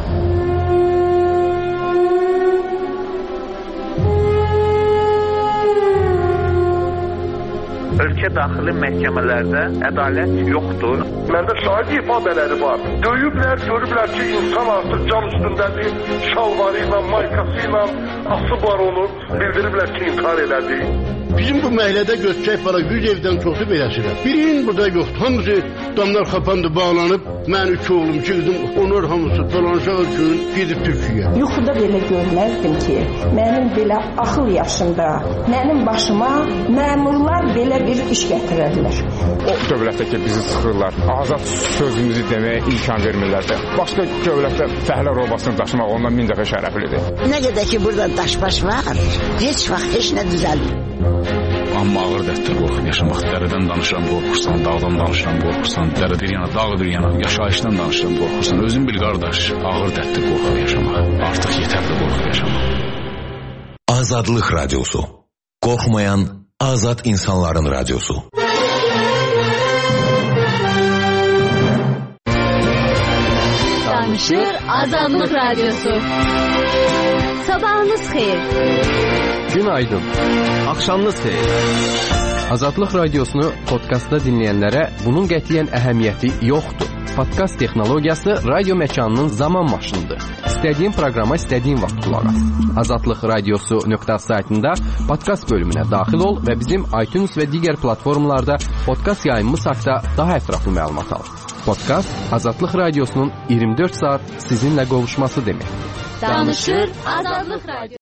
Ölkə daxili məhkəmələrdə ədalət yoxdur. Məndə şahid ifadələri var. Döyüblər, görüblər ki, insan artıq cam üstündədir, şalvarı ilə, maykası ilə asıblar onu, bildiriblər ki, intihar elədi. Bizim bu məhəllədə götürək bala yüz evdən çoxu beləsidir. Birinin burada yoxdur. Hamısı damlar kapandı, bağlanıb. Mən üç oğlum, iki qızım, onlar hamısı dolanışağı gün gedib Türkiyə. Yuxuda belə görməzdim ki, mənim belə axıl yaşında, mənim başıma məmurlar belə bir iş gətirərlər. O dövlətdə ki, bizi sıxırlar, azad sözümüzü deməyə imkan vermirlər də. Başqa dövlətdə fəhlə robasını daşımaq ondan min dəfə şərəflidir. Nə qədər ki, burada daş-baş var, heç vaxt heç nə düzəlmir. Amma ağır dərddir qorxub yaşamaq. Dərədən danışıram, qorxursan, dağdan danışıram, qorxursan, dərə bir yana, dağ bir yana, yaşayışdan danışıram, qorxursan. Özün bil qardaş, ağır dərddir qorxub yaşamaq. Artıq yetərli qorxub yaşamaq. Azadlıq Radyosu. Qorxmayan azad insanların radyosu. Danışır Azadlıq Radyosu. Sabahınız xeyir. Günaydın. Axşamınız xeyir. Azadlıq Radiosunu podkastda dinləyənlərə bunun qətiyyən əhəmiyyəti yoxdur. Podkast texnologiyası radio məkanının zaman maşınıdır. İstədiyin proqrama istədiyin vaxt qulaq as. Azadlıq Radiosu nöqtə saytında podkast bölümünə daxil ol və bizim iTunes və digər platformalarda podkast yayımımız haqqında daha ətraflı məlumat al. Podkast Azadlıq Radiosunun iyirmi dörd saat sizinlə qovuşması deməkdir. Danışır Azadlıq Radiosu.